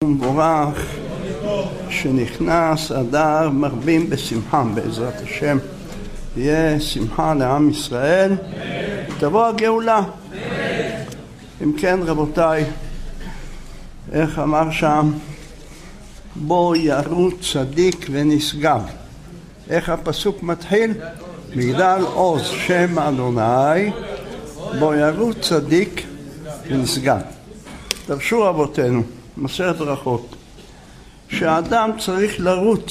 מבורך שנכנס אדר מרבים בשמחה בעזרת השם. יהיה שמחה לעם ישראל, תבוא הגאולה. אם כן רבותיי, איך אמר שם? בו ירוץ צדיק ונשגב. איך הפסוק מתחיל? מגדל עוז שם אדוני, בו ירוץ צדיק ונשגב. דרשו רבותינו מסכת ברכות שהאדם צריך לרוץ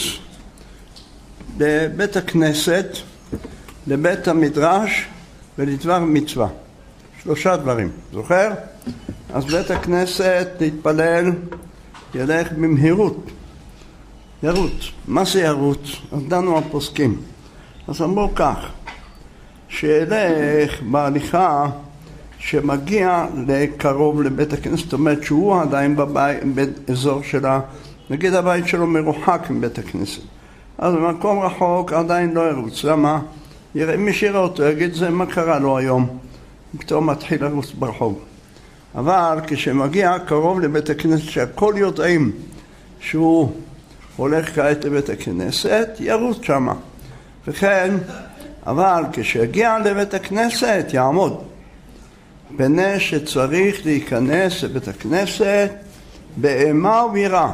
לבית הכנסת, לבית המדרש ולדבר מצווה. 3 דברים, זוכר? אז בית הכנסת להתפלל, ילך במהירות, ירוץ. מה זה ירוץ? אז דנו הפוסקים. אז אמרו כך, שילך בהליכה שמגיע לקרוב לבית הכנסת, זאת אומרת שהוא עדיין באזור שלה, נגיד הבית שלו מרוחק מבית הכנסת, אז במקום רחוק עדיין לא ירוץ. למה? מי שיראה אותו יגיד, זה מה קרה לו היום? פתאום מתחיל לרוץ ברחוב. אבל כשמגיע קרוב לבית הכנסת שהכל יודעים שהוא הולך כעת לבית הכנסת, ירוץ שמה. וכן, אבל כשיגיע לבית הכנסת יעמוד, פני שצריך להיכנס לבית הכנסת באימה וביראה,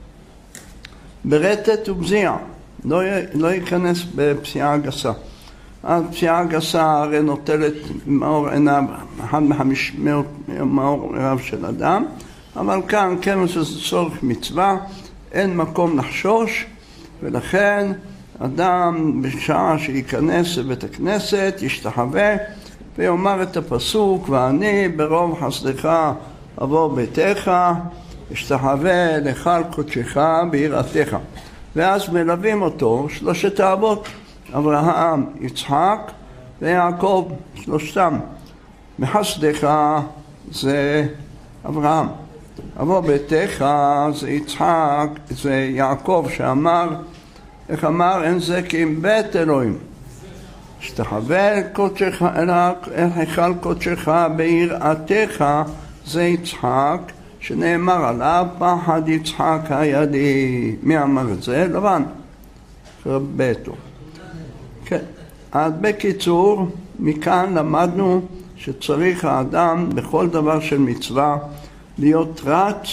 ברטט ובזיעה, לא ייכנס בפסיעה גסה. אז פסיעה גסה הרי נוטלת מאור עיניו, אחד מאור עיניו של אדם, אבל כאן כיוון שזה צורך מצווה, אין מקום לחשוש, ולכן אדם בשעה שייכנס לבית הכנסת ישתחווה ויאמר את הפסוק, ואני ברוב חסדך אבוא ביתך, אשתחווה להיכל קודשך ביראתך. ואז מלווים אותו 3 האבות, אברהם, יצחק ויעקב, 3. מחסדך זה אברהם, אבוא ביתך זה יצחק, זה יעקב שאמר, איך אמר? אין זה כי אם בית אלוהים. אשתחווה אל היכל קודשך ביראתך זה יצחק, שנאמר עליו פחד יצחק היה לי. מי אמר את זה? לבן, רבתו. כן. אז בקיצור, מכאן למדנו שצריך האדם בכל דבר של מצווה להיות רץ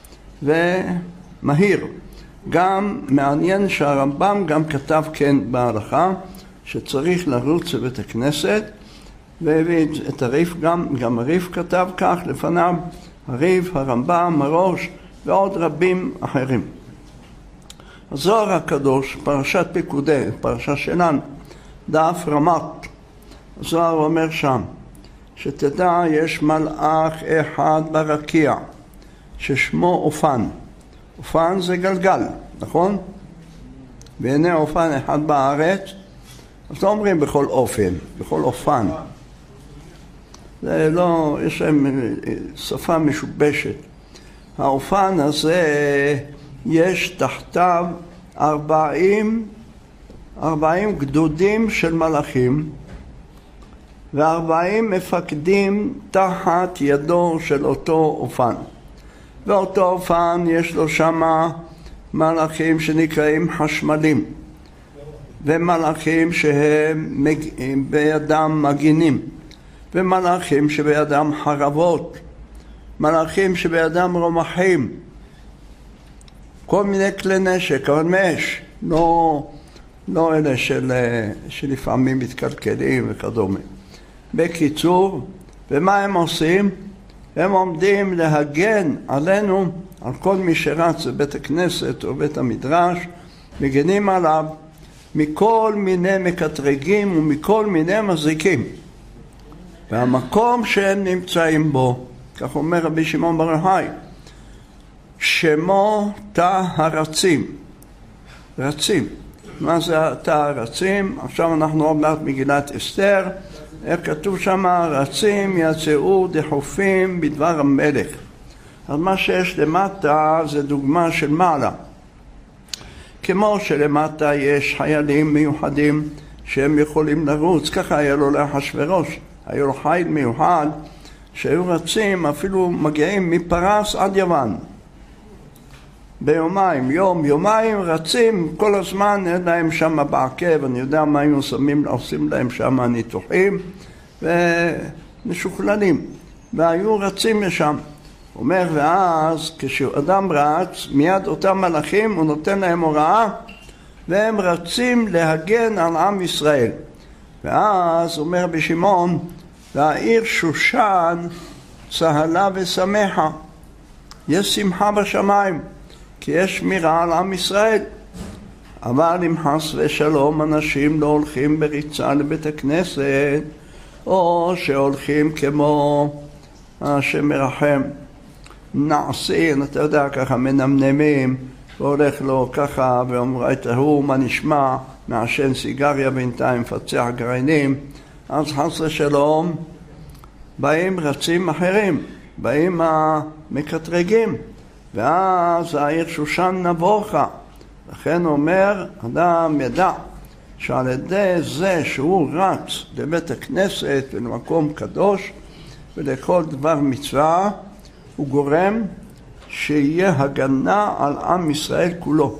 ומהיר. גם מעניין שהרמב"ם גם כתב כן בהלכה שצריך לרוץ לבית הכנסת, והביא את הריף, גם הריף כתב כך לפניו, הריף, הרמב"ם, הראש ועוד רבים אחרים. הזוהר הקדוש, פרשת פיקודי, פרשה שלנו, דף רמת, הזוהר אומר שם, שתדע יש מלאך אחד ברקיע ששמו אופן. אופן זה גלגל, נכון? והנה אופן אחד בארץ, אז לא אומרים בכל אופן, בכל אופן. זה לא, יש להם שפה משובשת. האופן הזה יש תחתיו 40 גדודים של מלאכים, ו40 מפקדים תחת ידו של אותו אופן. ואותו אופן יש לו שמה מלאכים שנקראים חשמלים, ומלאכים שהם בידם מגינים, ומלאכים שבידם חרבות, מלאכים שבידם רומחים, כל מיני כלי נשק, אבל מאש, לא אלה שלפעמים מתקלקלים וכדומה. בקיצור, ומה הם עושים? הם עומדים להגן עלינו, על כל מי שרץ לבית הכנסת או בית המדרש, מגנים עליו מכל מיני מקטרגים ומכל מיני מזיקים. והמקום שהם נמצאים בו, כך אומר רבי שמעון בר יוחאי, שמו תא הרצים. רצים. מה זה תא הרצים? עכשיו אנחנו עוד מעט מגילת אסתר, איך כתוב שם? רצים יצאו דחופים בדבר המלך. אז מה שיש למטה זה דוגמה של מעלה. כמו שלמטה יש חיילים מיוחדים שהם יכולים לרוץ, ככה היה לו לאחשוורוש, היה לו חיל מיוחד שהיו רצים, אפילו מגיעים מפרס עד יוון. ביומיים, יומיים רצים כל הזמן, אין להם שם בעקב, אני יודע מה היינו עושים להם שם ניתוחים ומשוכללים, והיו רצים לשם. הוא אומר, ואז כשאדם רץ, מיד אותם מלאכים הוא נותן להם הוראה, והם רצים להגן על עם ישראל. ואז אומר בשמעון, והעיר שושן צהלה ושמחה, יש שמחה בשמיים, כי יש שמירה על עם ישראל. אבל אם חס ושלום אנשים לא הולכים בריצה לבית הכנסת, או שהולכים כמו השם מרחם, נעשים, אתה יודע, ככה מנמנמים, והולך לו ככה ואומר, הוא מה נשמע, מעשן סיגריה בינתיים, מפצח גרעינים, אז חס ושלום באים רצים אחרים, באים המקטרגים, ואז העיר שושן נבוכה. לכן אומר, אדם ידע שעל ידי זה שהוא רץ לבית הכנסת ולמקום קדוש ולכל דבר מצווה, הוא גורם שיהיה הגנה על עם ישראל כולו.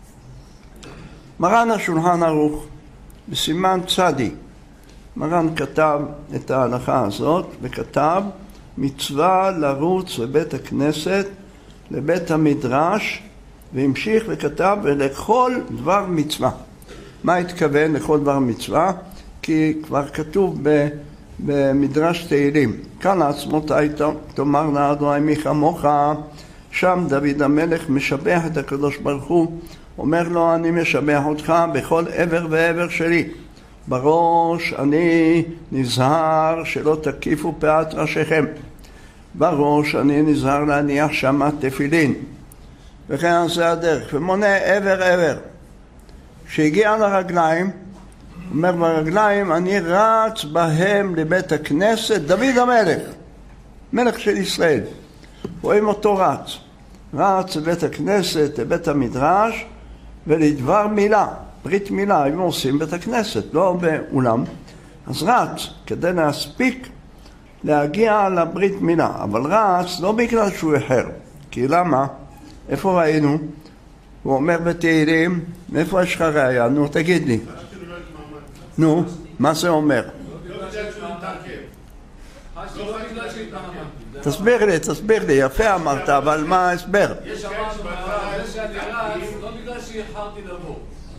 מרן השולחן ערוך בסימן צדי, מרן כתב את ההלכה הזאת וכתב, מצווה לרוץ לבית הכנסת, לבית המדרש, והמשיך וכתב ולכל דבר מצווה. מה התכוון לכל דבר מצווה? כי כבר כתוב במדרש תהילים, כאן עצמותי תאמר לאדוני מי כמוך, שם דוד המלך משבח את הקדוש ברוך הוא, אומר לו, אני משבח אותך בכל עבר ועבר שלי, בראש אני נזהר שלא תקיפו פאת ראשיכם, בראש אני נזהר להניח שמה תפילין, וכן זה הדרך, ומונה עבר עבר. כשהגיע לרגליים, אומר ברגליים, אני רץ בהם לבית הכנסת, דוד המלך, מלך של ישראל, רואים אותו רץ לבית הכנסת, לבית המדרש, ולדבר מילה, ברית מילה, הם עושים בית הכנסת, לא באולם, אז רץ כדי להספיק להגיע לברית מילה, אבל רץ לא בגלל שהוא אחר, כי למה? איפה ראינו? הוא אומר בתהילים, מאיפה יש לך ראיה? נו, תגיד לי. נו, מה זה אומר? תסביר לי, יפה אמרת, אבל מה ההסבר? יש אמרנו, זה שאני רץ, לא בגלל שאיחרתי לבוא.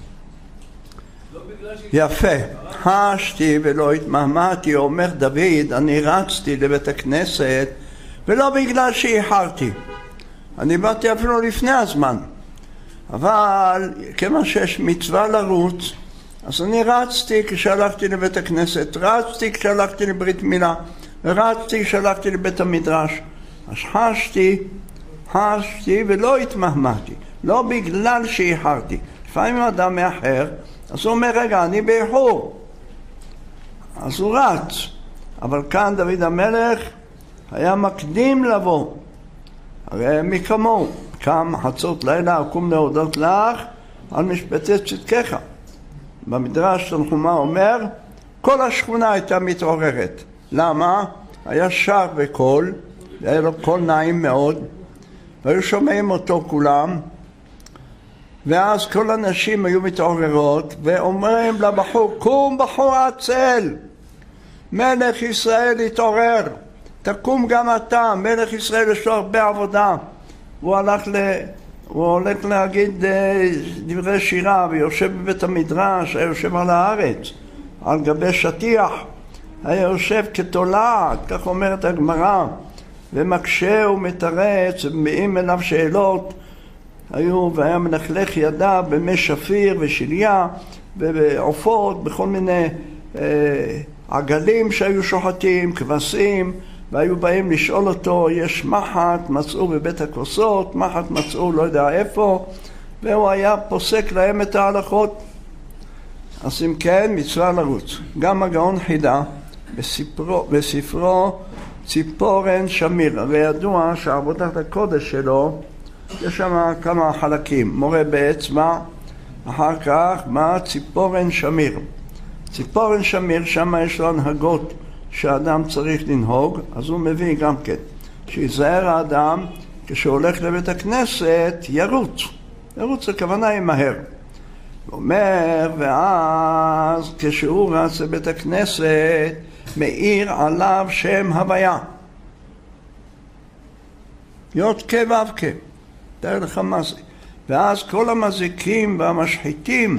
יפה, חשתי ולא התמהמהתי, אומר דוד, אני רצתי לבית הכנסת, ולא בגלל שאיחרתי. אני באתי אפילו לפני הזמן. אבל כמה שיש מצווה לרוץ, אז אני רצתי כשהלכתי לבית הכנסת, רצתי כשהלכתי לברית מילה, רצתי כשהלכתי לבית המדרש. אז חשתי ולא התמהמהתי, לא בגלל שאיחרתי. לפעמים אדם מאחר, אז הוא אומר, רגע, אני באיחור. אז הוא רץ. אבל כאן דוד המלך היה מקדים לבוא. הרי מי כמוהו, קם חצות לילה, אקום להודות לך על משפטי צדקך. במדרש תנחומה אומר, כל השכונה הייתה מתעוררת. למה? היה שר וקול, היה לו קול נעים מאוד, והיו שומעים אותו כולם, ואז כל הנשים היו מתעוררות, ואומרים לבחור, קום בחור עצל, מלך ישראל התעורר, תקום גם אתה, מלך ישראל יש לו הרבה עבודה. הוא הולך להגיד דברי שירה, ויושב בבית המדרש, היה יושב על הארץ, על גבי שטיח, היה יושב כתולעת, כך אומרת הגמרא, ומקשה ומתרץ, ומביאים אליו שאלות, והיה מלכלך ידיו במי שפיר ושליה, ועופות, בכל מיני עגלים שהיו שוחטים, כבשים, והיו באים לשאול אותו, יש מחט, מצאו בבית הכוסות, מחט מצאו לא יודע איפה, והוא היה פוסק להם את ההלכות. אז אם כן, מצווה לרוץ. גם הגאון חידה, בספרו ציפורן שמיר, הרי ידוע שעבודת הקודש שלו, יש שם כמה חלקים, מורה באצבע, אחר כך מה? ציפורן שמיר. ציפורן שמיר, שם יש לו הנהגות, שאדם צריך לנהוג, אז הוא מביא גם כן, שיזהר האדם כשהולך לבית הכנסת ירוץ. ירוץ הכוונה ימהר. הוא אומר, ואז כשהוא רץ לבית הכנסת מאיר עליו שם הוויה. יות כבבקה. תאר לך מה זה. ואז כל המזיקים והמשחיתים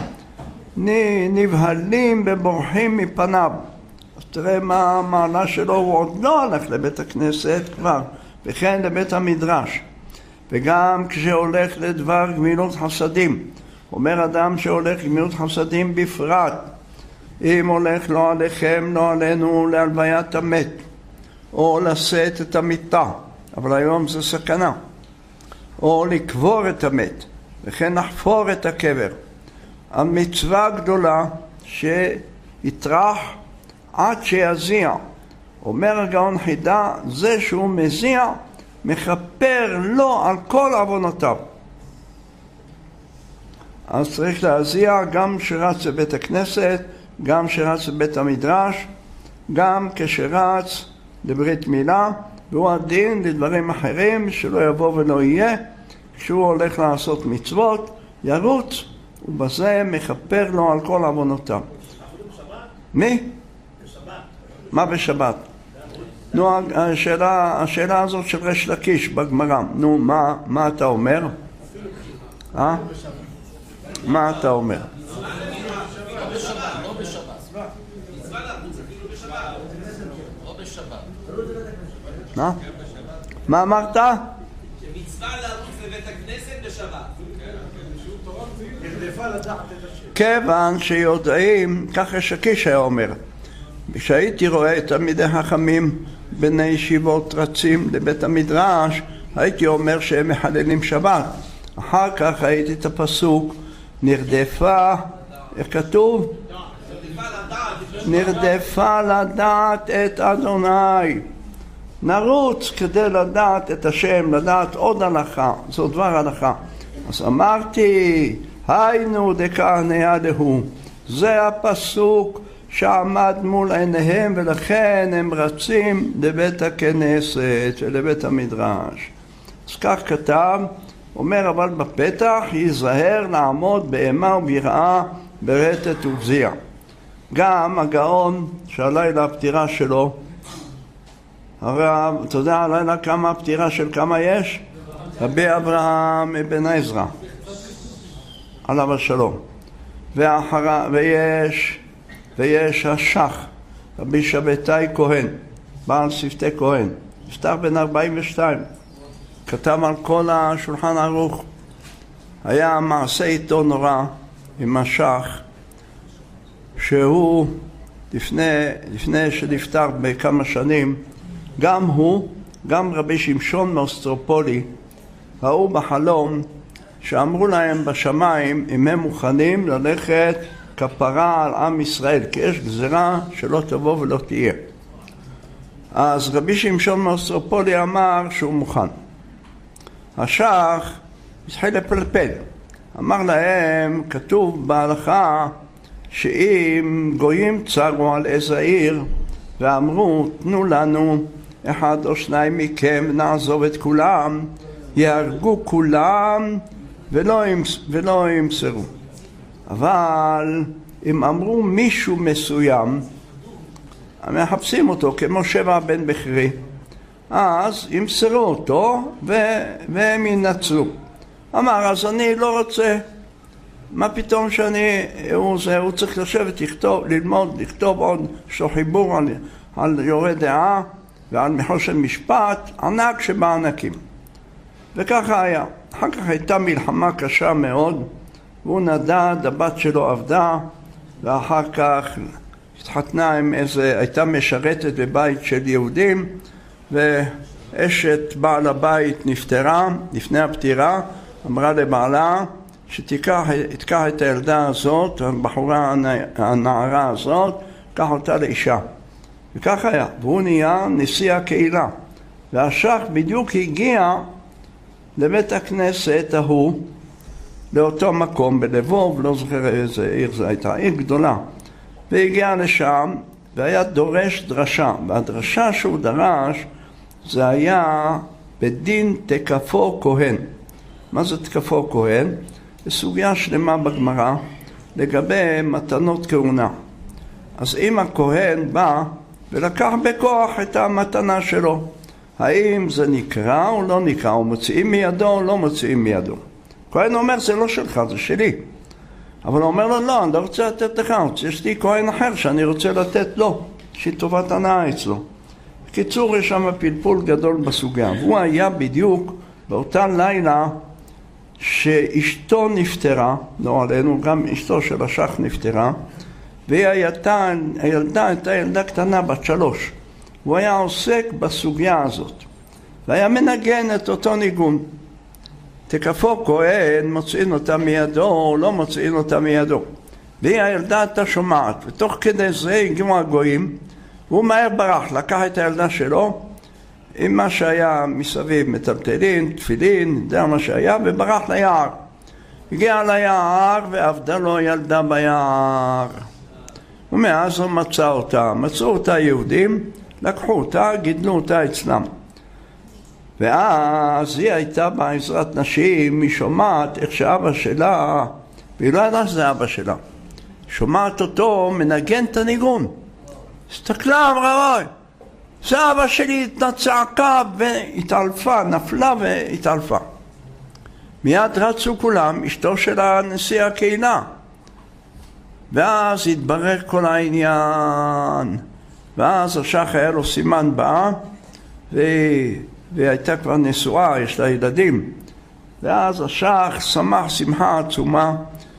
נבהלים ובורחים מפניו. אז תראה מה המעלה שלו, הוא עוד לא הלך לבית הכנסת כבר, וכן לבית המדרש. וגם כשהולך לדבר גמילות חסדים, אומר אדם שהולך לגמילות חסדים בפרט, אם הולך לא עליכם, לא עלינו, להלוויית המת, או לשאת את המיטה, אבל היום זה סכנה, או לקבור את המת, וכן לחפור את הקבר. המצווה גדולה שיטרח עד שיזיע. אומר הגאון חידה, זה שהוא מזיע מכפר לו על כל עוונותיו. אז צריך להזיע גם שרץ לבית הכנסת, גם שרץ לבית המדרש, גם כשרץ לברית מילה, והוא הדין לדברים אחרים שלא יבוא ולא יהיה. כשהוא הולך לעשות מצוות ירוץ, ובזה מכפר לו על כל עוונותיו. מי? מה בשבת? נו, השאלה הזאת של ריש לקיש בגמרא. נו, מה אתה אומר? מה אתה אומר? מה אמרת? שמצווה לרוץ לבית הכנסת בשבת. כיוון שיודעים, כך ריש לקיש היה אומר, כשהייתי רואה את תלמידי חכמים בני ישיבות רצים לבית המדרש, הייתי אומר שהם מחללים שבת. אחר כך הייתי את הפסוק, נרדפה, איך כתוב? נרדפה לדעת את אדוני. נרוץ כדי לדעת את השם, לדעת עוד הלכה, זו דבר הלכה. אז אמרתי, היינו דכהנא דהו, זה הפסוק שעמד מול עיניהם, ולכן הם רצים לבית הכנסת ולבית המדרש. אז כך כתב, אומר אבל בפתח, ייזהר לעמוד באימה וביראה ברטט וגזיע. גם הגאון שהלילה הפטירה שלו, הרי אתה יודע הלילה כמה הפטירה של כמה יש? רבי אברהם אבן עזרא עליו השלום, ויש השח רבי שבתאי כהן, בעל שפתי כהן, נפטר בן 42, כתב על כל השולחן ערוך. היה מעשה איתו נורא עם השח, שהוא לפני שנפטר בכמה שנים, גם הוא, גם רבי שמשון מאוסטרופולי, ראו בחלום שאמרו להם בשמיים אם הם מוכנים ללכת כפרה על עם ישראל, כי יש גזרה שלא תבוא ולא תהיה. אז רבי שמשון מאוסטרופולי אמר שהוא מוכן. השח התחיל לפלפל, אמר להם, כתוב בהלכה שאם גויים צרו על איזה עיר ואמרו תנו לנו אחד או שניים מכם נעזוב את כולם, יהרגו כולם ולא ימסרו. אבל אם אמרו מישהו מסוים, מחפשים אותו כמו שבע בן בכרי, אז ימסרו אותו והם ינצלו. אמר, אז אני לא רוצה, מה פתאום הוא צריך לשבת, ללמוד, לכתוב עוד חיבור על יורה דעה ועל מחושן משפט, ענק שבענקים. וככה היה. אחר כך הייתה מלחמה קשה מאוד, והוא נדד, הבת שלו עבדה, ואחר כך התחתנה עם הייתה משרתת בבית של יהודים, ואשת בעל הבית נפטרה, לפני הפטירה, אמרה לבעלה שתיקח את הילדה הזאת, הבחורה הנערה הזאת, קח אותה לאישה. וכך היה, והוא נהיה נשיא הקהילה. והשח בדיוק הגיע לבית הכנסת ההוא, לאותו מקום בלבוב, לא זוכר איזה עיר זה הייתה, עיר גדולה. והגיע לשם והיה דורש דרשה, והדרשה שהוא דרש זה היה בדין תקפו כהן. מה זה תקפו כהן? זו סוגיה שלמה בגמרא לגבי מתנות כהונה. אז אם הכהן בא ולקח בכוח את המתנה שלו, האם זה נקרא או לא נקרא, או מוציאים מידו או לא מוציאים מידו? כהן אומר זה לא שלך, זה שלי. אבל הוא אומר לו לא, אני לא רוצה לתת לך, יש לי כהן אחר שאני רוצה לתת לו, שהיא טובת הנאה אצלו. בקיצור, יש שם פלפול גדול בסוגיה. והוא היה בדיוק באותה לילה שאשתו נפטרה, לא עלינו, גם אשתו של השח נפטרה, והיא הילדה הייתה ילדה קטנה בת 3. הוא היה עוסק בסוגיה הזאת, והיה מנגן את אותו ניגון. תקפו כהן, מוציאים אותה מידו או לא מוציאים אותה מידו. והיא הילדה הייתה שומעת, ותוך כדי זה הגיעו הגויים, והוא מהר ברח, לקח את הילדה שלו, עם מה שהיה מסביב, מטלטלין, תפילין, יודע מה שהיה, וברח ליער. הגיע ליער ועבדה לו ילדה ביער. ומאז הוא מצא אותה, מצאו אותה יהודים, לקחו אותה, גידלו אותה אצלם. ואז היא הייתה בעזרת נשים, היא שומעת איך שאבא שלה, והיא לא ידעה שזה אבא שלה, שומעת אותו מנגן את הניגון. הסתכלה, אמרה, אוי, זה אבא שלי, צעקה והתעלפה, נפלה והתעלפה. מיד רצו כולם, אשתו של הנשיא הקהילה. ואז התברר כל העניין. ואז השח היה לו סימן באה, והייתה כבר נשואה, יש לה ילדים. ואז השח שמח שמחה עצומה,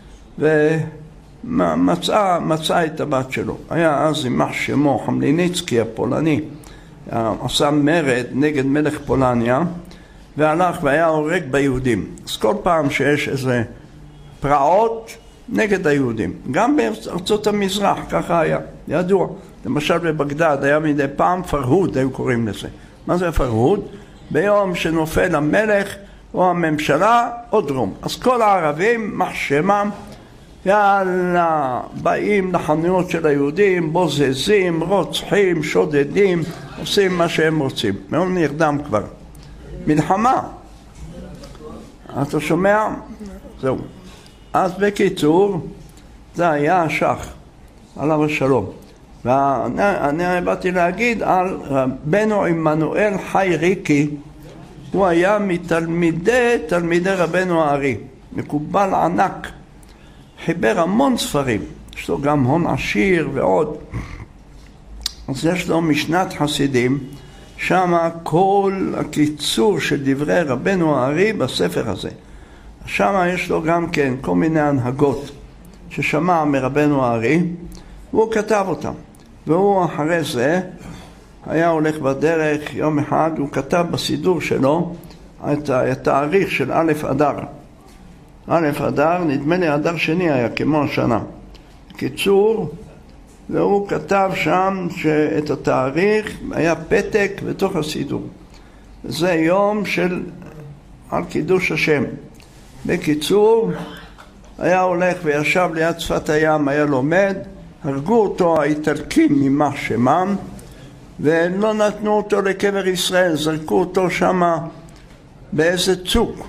ומצא את הבת שלו. היה אז יימח שמו, חמליניצקי הפולני, עשה מרד נגד מלך פולניה, והלך והיה הורג ביהודים. אז כל פעם שיש איזה פרעות נגד היהודים, גם בארצות המזרח, ככה היה, ידוע. למשל בבגדד היה מדי פעם פרהוד, היו קוראים לזה. מה זה פרהוד? ביום שנופל המלך או הממשלה או דרום. אז כל הערבים מחשמם, יאללה, באים לחנויות של היהודים, בוזזים, רוצחים, שודדים, עושים מה שהם רוצים. מאוד נרדם כבר. מלחמה. אתה שומע? זהו. אז בקיצור, זה היה השח, עליו השלום. ואני באתי להגיד על רבנו עמנואל חי ריקי, הוא היה תלמידי רבנו הארי, מקובל ענק, חיבר המון ספרים, יש לו גם הון עשיר ועוד. אז יש לו משנת חסידים, שם כל הקיצור של דברי רבנו הארי בספר הזה. שם יש לו גם כן כל מיני הנהגות ששמע מרבנו הארי, והוא כתב אותם. והוא אחרי זה היה הולך בדרך, יום אחד הוא כתב בסידור שלו את התאריך של א' אדר. א' אדר, נדמה לי אדר שני היה כמו השנה. קיצור, והוא כתב שם שאת התאריך היה פתק בתוך הסידור. זה יום של על קידוש השם. בקיצור, היה הולך וישב ליד שפת הים, היה לומד, הרגו אותו האיטלקים ממח שמם, ולא נתנו אותו לקבר ישראל, זרקו אותו שם באיזה צוק.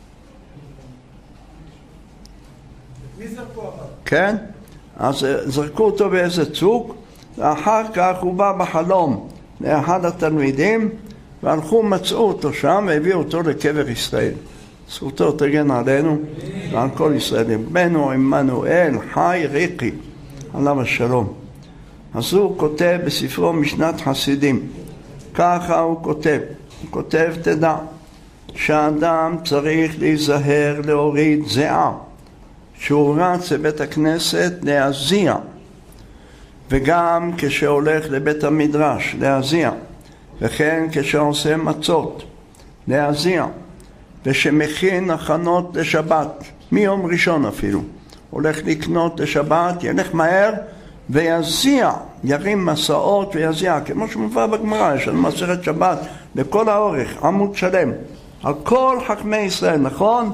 מי זרקו אחר? כן? אז זרקו אותו באיזה צוק, ואחר כך הוא בא בחלום לאחד התלמידים, והלכו מצאו אותו שם והביאו אותו לקבר ישראל. זכותו תגן עלינו ועל כל ישראל. רבנו עמנואל חי ריקי, עליו השלום. אז הוא כותב בספרו משנת חסידים, ככה הוא כותב תדע שהאדם צריך להיזהר להוריד זיעה, שהוא רץ לבית הכנסת להזיע, וגם כשהולך לבית המדרש להזיע, וכן כשעושה מצות להזיע, ושמכין הכנות לשבת, מיום ראשון אפילו, הולך לקנות לשבת, ילך מהר ויזיע, ירים מסעות ויזיע, כמו שמובא בגמרא, יש לנו מסכת שבת לכל האורך, עמוד שלם, על כל חכמי ישראל, נכון?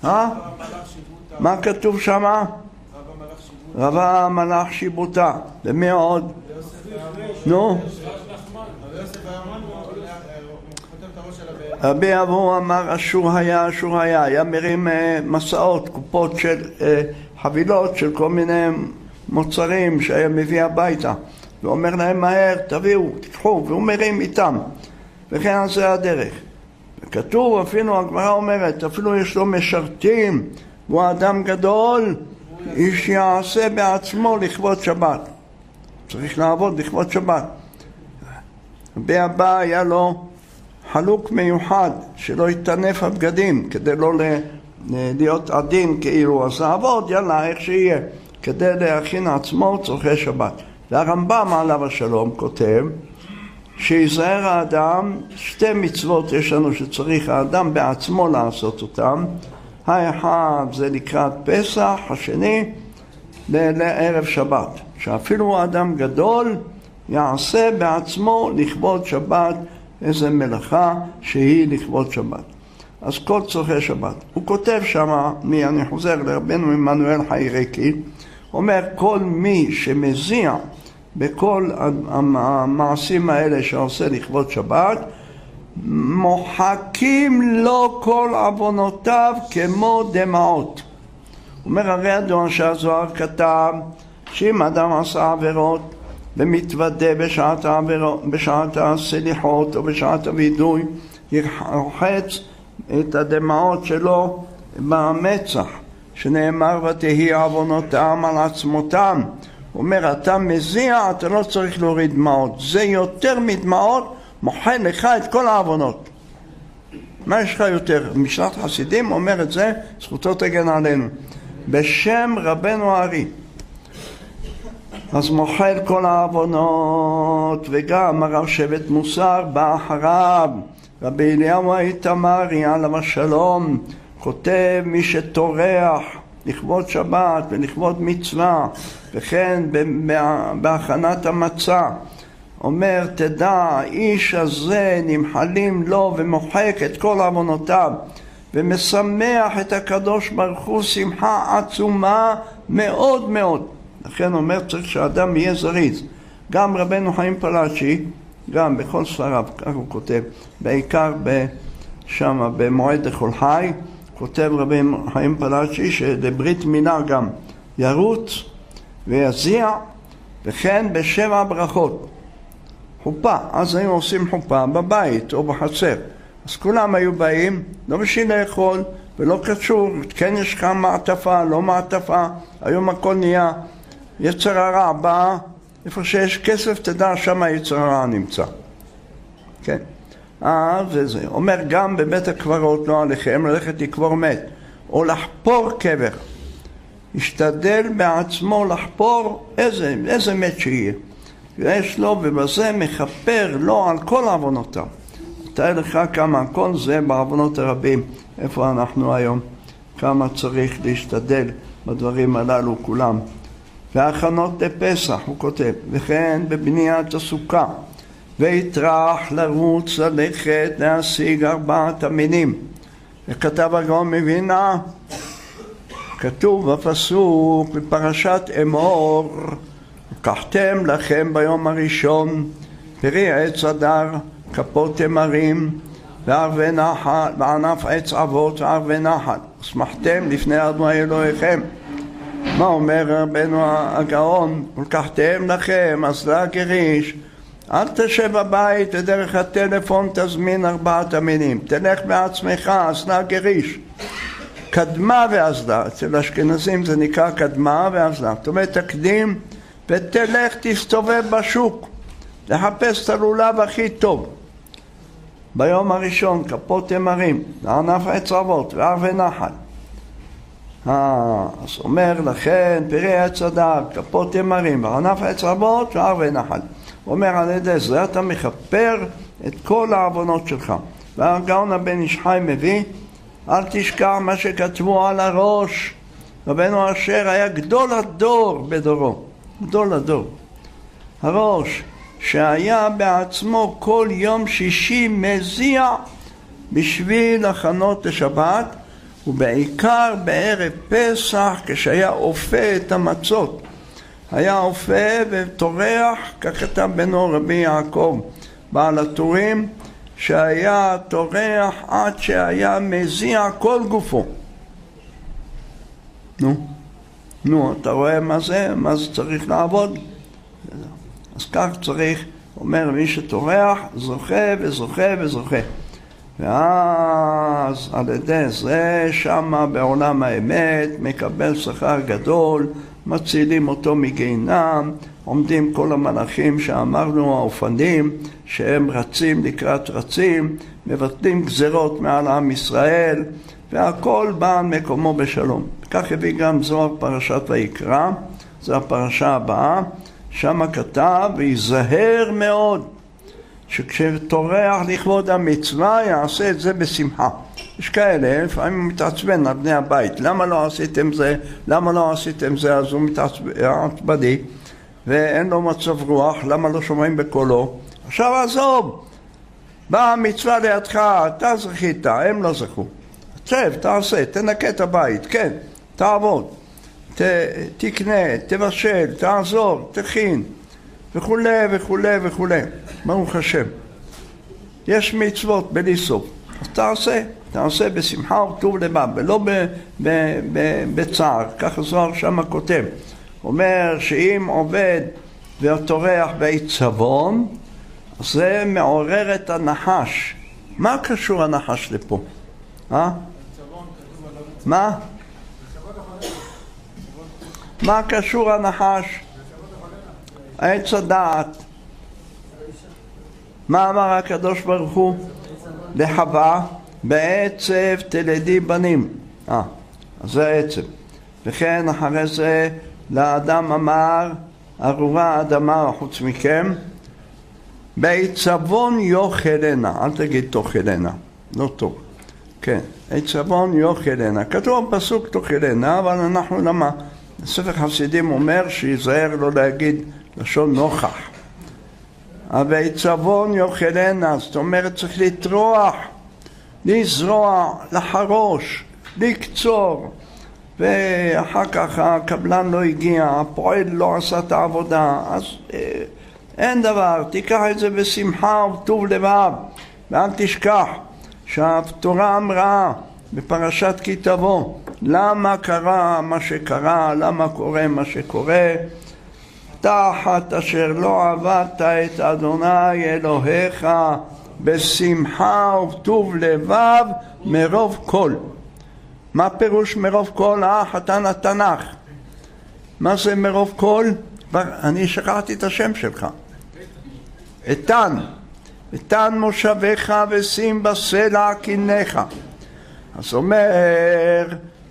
מה כתוב שם? רבה המלאך שיבוטה. ומי עוד? נו? רבי אבו אמר אשור היה מרים מסעות, קופות של חבילות של כל מיני מוצרים שהיה מביא הביתה, ואומר להם מהר תביאו, תיקחו, והוא מרים איתם, וכן זה הדרך. וכתוב אפילו, הגמרא אומרת, אפילו יש לו משרתים, והוא אדם גדול, איש יעשה בעצמו לכבוד שבת, צריך לעבוד לכבוד שבת. רבי אבא היה לו חלוק מיוחד, שלא יתנף הבגדים, כדי לא להיות עדין כאילו, אז לעבוד, יאללה, איך שיהיה, כדי להכין עצמו צורכי שבת. והרמב"ם עליו השלום כותב, שיזהר האדם, שתי מצוות יש לנו שצריך האדם בעצמו לעשות אותם, האחד זה לקראת פסח, השני לערב שבת, שאפילו האדם גדול יעשה בעצמו לכבוד שבת איזה מלאכה שהיא לכבוד שבת. אז כל צורכי שבת. הוא כותב שמה, אני חוזר לרבנו עמנואל חיירקי, אומר כל מי שמזיע בכל המעשים האלה שעושה לכבוד שבת, מוחקים לו כל עוונותיו כמו דמעות. אומר הרי אדון שהזוהר כתב שאם אדם עשה עבירות ומתוודה בשעת הסליחות או בשעת הוידוי, ירחץ את הדמעות שלו במצח, שנאמר ותהי עוונותם על עצמותם. הוא אומר אתה מזיע, אתה לא צריך להוריד דמעות, זה יותר מדמעות, מוחל לך את כל העוונות. מה יש לך יותר? משנת חסידים אומר את זה, זכותו תגן עלינו, בשם רבנו הארי. אז מוחל כל העוונות, וגם הרב שבט מוסר בא אחריו, רבי אליהו האיתמרי עליו השלום, כותב מי שטורח לכבוד שבת ולכבוד מצווה, וכן בהכנת המצה, אומר תדע האיש הזה נמחלים לו ומוחק את כל עוונותיו ומשמח את הקדוש ברוך הוא שמחה עצומה מאוד מאוד. לכן אומר צריך שהאדם יהיה זריז. גם רבנו חיים פלאצ'י, גם בכל ספריו, כך הוא כותב, בעיקר שמה במועד דחול חי, כותב רבנו חיים פלאצ'י שלברית מילה גם ירוץ ויזיע, וכן בשבע ברכות חופה. אז היו עושים חופה בבית או בחצר, אז כולם היו באים לא בשביל לאכול ולא קשור, כן יש לך מעטפה, לא מעטפה, היום הכל נהיה יצר הרע בא, איפה שיש כסף תדע שם היצר הרע נמצא. כן. וזה אומר גם בבית הקברות לא עליכם ללכת לקבור מת או לחפור קבר, ישתדל בעצמו לחפור איזה מת שיהיה, ויש לו ובזה מכפר לו על כל עוונותיו. תאר לך כמה כל זה בעוונות הרבים, איפה אנחנו היום, כמה צריך להשתדל בדברים הללו כולם. והכנות לפסח הוא כותב, וכן בבניית הסוכה, ויטרח לרוץ ללכת להשיג 4 המינים. וכתב הגאון מווילנה, כתוב בפסוק בפרשת אמור, לקחתם לכם ביום הראשון פרי עץ הדר, כפות תמרים וערבי נחל, וענף עץ אבות וערבי נחל, ושמחתם לפני אדוני אלוהיכם. מה אומר רבנו הגאון? ולקחתם לכם אסלה גריש, אל תשב בבית ודרך הטלפון תזמין 4 המינים, תלך בעצמך אסלה גריש, קדמה ואסלה, אצל אשכנזים זה נקרא קדמה ואסלה, זאת אומרת תקדים ותלך תסתובב בשוק לחפש את הלולב הכי טוב ביום הראשון, כפות תמרים וענף עץ אבות וערבי נחל. אז אומר לכן פרי עץ הדר, כפות תמרים וענף עץ אבות וערבי נחל. אומר על ידי זה אתה מכפר את כל העוונות שלך. והגאון הבן איש חי מביא, אל תשכח מה שכתבו על הראש, רבנו אשר היה גדול הדור בדורו, גדול הדור, הראש שהיה בעצמו כל יום שישי מזיע בשביל הכנות לשבת, ובעיקר בערב פסח כשהיה אופה את המצות, היה אופה וטורח, כך כתב בנו רבי יעקב בעל הטורים, שהיה טורח עד שהיה מזיע כל גופו. נו, אתה רואה מה זה צריך לעבוד? אז כך צריך, אומר מי שטורח, זוכה וזוכה וזוכה. ואז על ידי זה שמה בעולם האמת מקבל שכר גדול, מצילים אותו מגיהנום, עומדים כל המלאכים שאמרנו, האופנים, שהם רצים לקראת רצים, מבטלים גזרות מעל עם ישראל, והכל בא מקומו בשלום. כך הביא גם זוהר פרשת ויקרא, זו הפרשה הבאה, שם כתב, ויזהר מאוד, שכשטורח לכבוד המצווה יעשה את זה בשמחה. יש כאלה, לפעמים מתעצבן על בני הבית, למה לא עשיתם זה? למה לא עשיתם זה? אז הוא מתעצבני ואין לו מצב רוח, למה לא שומעים בקולו? עכשיו עזוב, באה המצווה לידך, אתה זכית, הם לא זכו. צב, תעשה, תנקה את הבית, כן, תעבוד, תקנה, תבשל, תעזור, תכין וכולי וכולי וכולי. ברוך השם, יש מצוות בלי סוף, אז תעשה בשמחה וטוב לבב, ולא בצער. ככה זוהר שם כותב, אומר שאם עובד וטורח בעיצבון, זה מעורר את הנחש. מה קשור הנחש לפה? מה קשור הנחש? עץ הדעת. מה אמר הקדוש ברוך הוא לחווה? בעצב תלדי בנים. אז זה עצב. וכן אחרי זה לאדם אמר, ארורה האדמה חוץ מכם, בעיצבון יאכלנה. אל תגיד תאכלנה, לא טוב. כן, עיצבון יאכלנה. כתוב פסוק תאכלנה, אבל אנחנו למה? ספר חסידים אומר שיזהר לא להגיד לשון נוכח. בעיצבון יאכלנה, זאת אומרת צריך לטרוח, לזרוע, לחרוש, לקצור, ואחר כך הקבלן לא הגיע, הפועל לא עשה את העבודה, אז אין דבר, תיקח את זה בשמחה וטוב לבב, ואל תשכח שהתורה אמרה בפרשת כי תבוא, למה קרה מה שקרה, למה קורה מה שקורה, תחת אשר לא עבדת את אדוני אלוהיך בשמחה ובטוב לבב מרוב כל. מה פירוש מרוב כל? חתן התנ"ך. מה זה מרוב כל? אני שכחתי את השם שלך. איתן מושבך ושים בסלע קיניך. אז אומר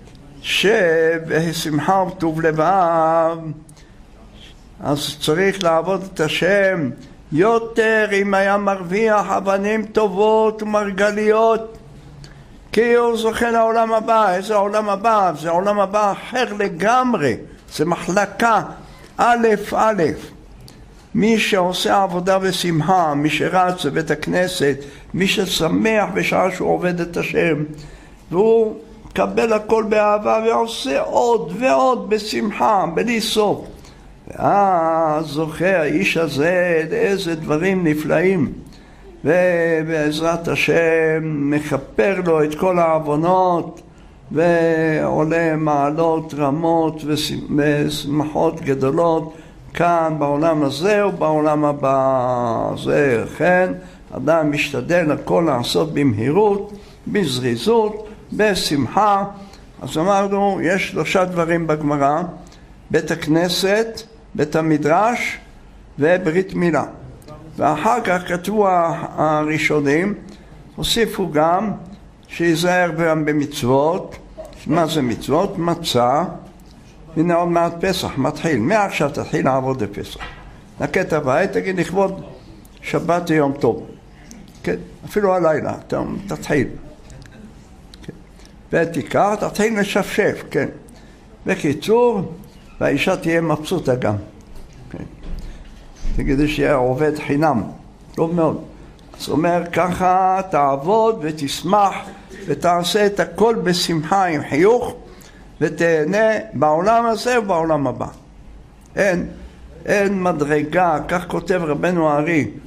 שבשמחה ובטוב לבב אז צריך לעבוד את השם יותר אם היה מרוויח אבנים טובות ומרגליות, כי הוא זוכה לעולם הבא. איזה עולם הבא? זה עולם הבא אחר לגמרי, זה מחלקה א' א'. מי שעושה עבודה בשמחה, מי שרץ לבית הכנסת, מי ששמח בשעה שהוא עובד את השם, והוא מקבל הכל באהבה ועושה עוד ועוד בשמחה בלי סוף, ואז זוכה האיש הזה לאיזה דברים נפלאים, ובעזרת השם מכפר לו את כל העוונות ועולה מעלות רמות ושמחות גדולות כאן בעולם הזה ובעולם הבא. זה כן, אדם משתדל הכל לעשות במהירות, בזריזות, בשמחה. אז אמרנו, יש 3 דברים בגמרא: בית הכנסת, בית המדרש וברית מילה. ואחר כך כתבו הראשונים, הוסיפו גם שיזהר גם במצוות. מה זה מצוות? מצה. הנה עוד מעט פסח מתחיל, מעכשיו תתחיל לעבוד בפסח. נקה את הבית, תגיד לכבוד שבת יום טוב, כן, אפילו הלילה תתחיל, כן. ותיקח, תתחיל לשפשף, כן. בקיצור, והאישה תהיה מבסוטה גם, כן. תגידי שיהיה עובד חינם, טוב מאוד. אז אומר ככה, תעבוד ותשמח ותעשה את הכל בשמחה עם חיוך, ותהנה בעולם הזה ובעולם הבא. אין מדרגה, כך כותב רבנו הארי,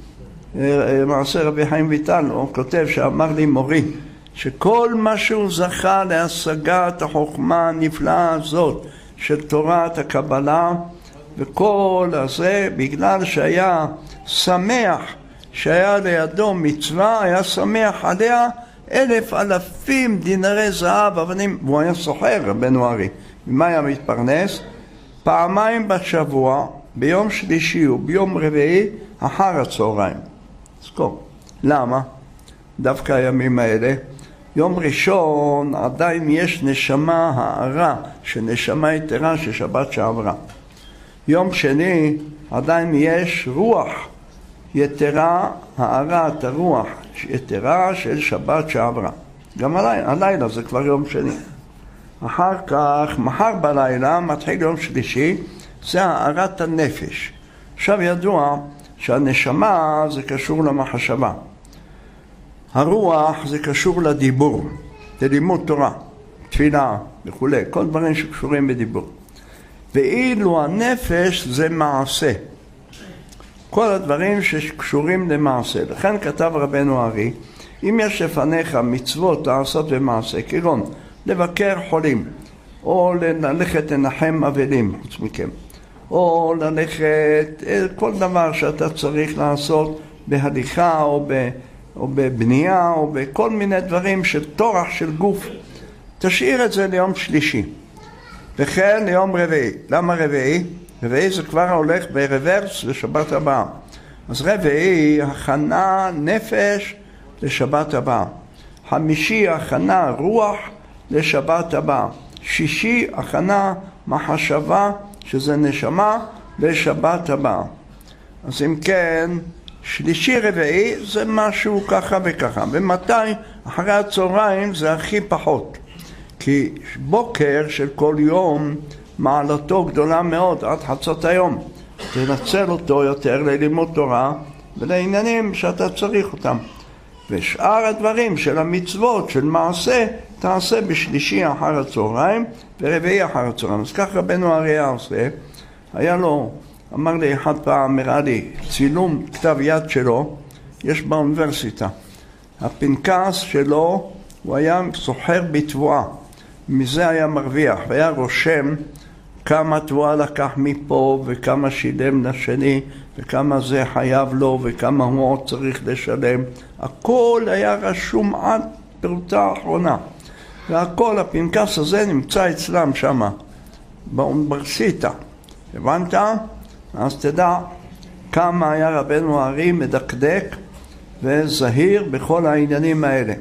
מעשה רבי חיים ויטל, הוא כותב שאמר לי מורי, שכל מה שהוא זכה להשגת החוכמה הנפלאה הזאת של תורת הקבלה, וכל הזה בגלל שהיה שמח, שהיה לידו מצווה, היה שמח עליה 1,000 דינרי זהב, אבנים, והוא היה סוחר, רבנו ארי. ממה היה מתפרנס? פעמיים בשבוע, ביום שלישי וביום רביעי, אחר הצהריים. זכור. למה? דווקא הימים האלה. יום ראשון עדיין יש נשמה הערה, שנשמה יתרה של שבת שעברה. יום שני עדיין יש רוח יתרה, הערת הרוח יתרה של שבת שעברה. גם הלילה זה כבר יום שני. אחר כך, מחר בלילה, מתחיל יום שלישי, זה הערת הנפש. עכשיו ידוע שהנשמה זה קשור למחשבה. הרוח זה קשור לדיבור, ללימוד תורה, תפילה וכו', כל דברים שקשורים בדיבור. ואילו הנפש זה מעשה. כל הדברים שקשורים למעשה. לכן כתב רבנו ארי, אם יש לפניך מצוות לעשות במעשה, כגון לבקר חולים, או ללכת לנחם אבלים, חוץ מכם, או ללכת, כל דבר שאתה צריך לעשות בהליכה או בבנייה או בכל מיני דברים של תורח של גוף, תשאיר את זה ליום שלישי. וכן ליום רביעי. למה רביעי? רביעי זה כבר הולך ברוורס לשבת הבאה. אז רביעי הכנה נפש לשבת הבאה. חמישי הכנה רוח לשבת הבאה. שישי הכנה מחשבה שזה נשמה לשבת הבאה. אז אם כן, שלישי רביעי זה משהו ככה וככה. ומתי? אחרי הצהריים זה הכי פחות. כי בוקר של כל יום מעלתו גדולה מאוד עד חצות היום. תנצל אותו יותר ללימוד תורה ולעניינים שאתה צריך אותם. ושאר הדברים של המצוות, של מעשה, תעשה בשלישי אחר הצהריים ורביעי אחר הצהריים. אז כך רבנו ארי עושה. היה לו, אמר לי אחד פעם, הראה לי צילום כתב יד שלו, יש באוניברסיטה. הפנקס שלו, הוא היה סוחר בתבואה. מזה היה מרוויח, והיה רושם כמה תבואה לקח מפה וכמה שילם לשני וכמה זה חייב לו וכמה הוא עוד צריך לשלם. הכל היה רשום עד פרוטה האחרונה. והכל, הפנקס הזה נמצא אצלם שמה, באוניברסיטה. הבנת? אז תדע כמה היה רבנו ארי מדקדק וזהיר בכל העניינים האלה.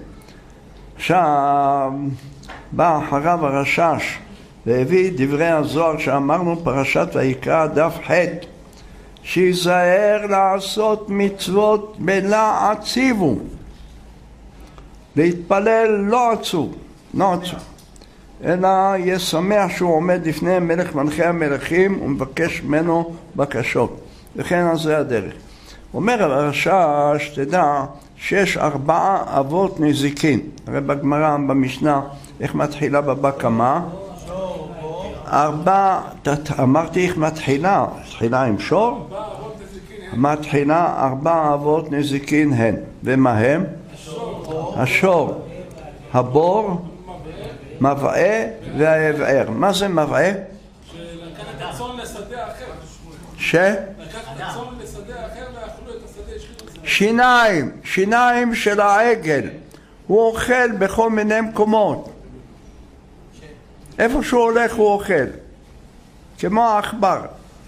עכשיו בא אחריו הרשש והביא דברי הזוהר שאמרנו פרשת ויקרא דף ח' שיזהר לעשות מצוות בלע ציוו, להתפלל לא עצוב, אלא יהיה שמח שהוא עומד לפני מלך מלכי המלכים ומבקש ממנו בקשות. וכן אז זה הדרך. אומר הרשש, תדע שיש 4 אבות נזיקין. הרי בגמרא במשנה איך מתחילה בבא קמא? 4, אמרתי איך מתחילה? מתחילה עם שור? מתחילה 4 אבות נזיקין הן. ומה הם? השור, הבור, מבעה והאבער. מה זה מבעה? שלקח את הצאן לשדה אחר. לקח את הצאן לשדה אחר ואכלו את השדה, השחיתו את זה. שיניים של העגל. הוא אוכל בכל מיני מקומות. איפה שהוא הולך הוא אוכל. כמו העכבר.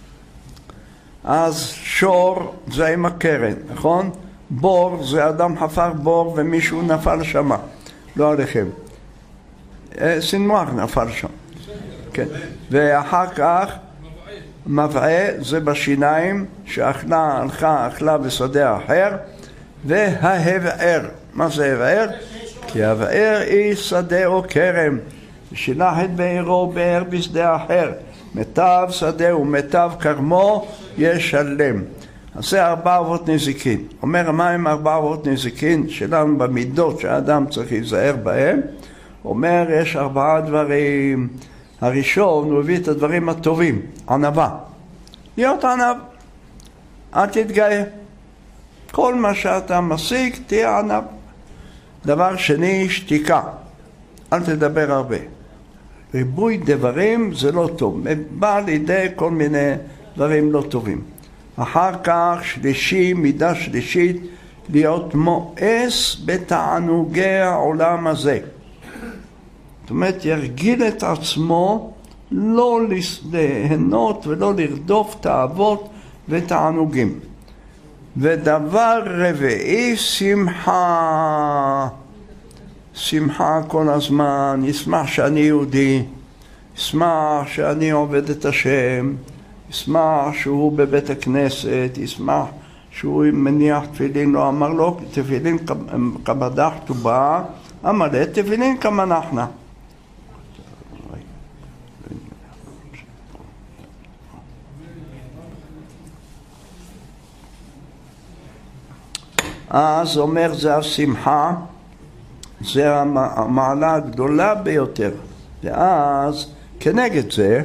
אז שור זה עם הקרן, נכון? בור זה אדם חפר בור ומישהו נפל שמה. לא עליכם. סינמוח נפל שם. כן. ואחר כך מבעה זה בשיניים אכלה בשדה אחר. וההבער. מה זה הבער? כי הבער היא שדה או כרם. שילח את בעירו בער בשדה אחר. מיטב שדה ומיטב כרמו ישלם. אז זה 4 אבות נזיקין. אומר מה הם 4 אבות נזיקין שלנו במידות שהאדם צריך להיזהר בהם? אומר יש 4 דברים. הראשון הוא הביא את הדברים הטובים, ענווה. להיות ענב, אל תתגאה. כל מה שאתה משיג תהיה ענב. דבר שני, שתיקה. אל תדבר הרבה. ריבוי דברים זה לא טוב. בא לידי כל מיני דברים לא טובים. אחר כך שלישי, מידה שלישית, להיות מואס בתענוגי העולם הזה. זאת אומרת, ירגיל את עצמו לא ליהנות ולא לרדוף תאוות ותענוגים. ודבר רביעי, שמחה. שמחה כל הזמן, ישמח שאני יהודי, ישמח שאני עובד את השם, ישמח שהוא בבית הכנסת, ישמח שהוא מניח תפילין, לא אמר לו, תפילין כבדח טובה, אמר תפילין כמנחנו. אז אומר זה השמחה, זה המעלה הגדולה ביותר. ואז כנגד זה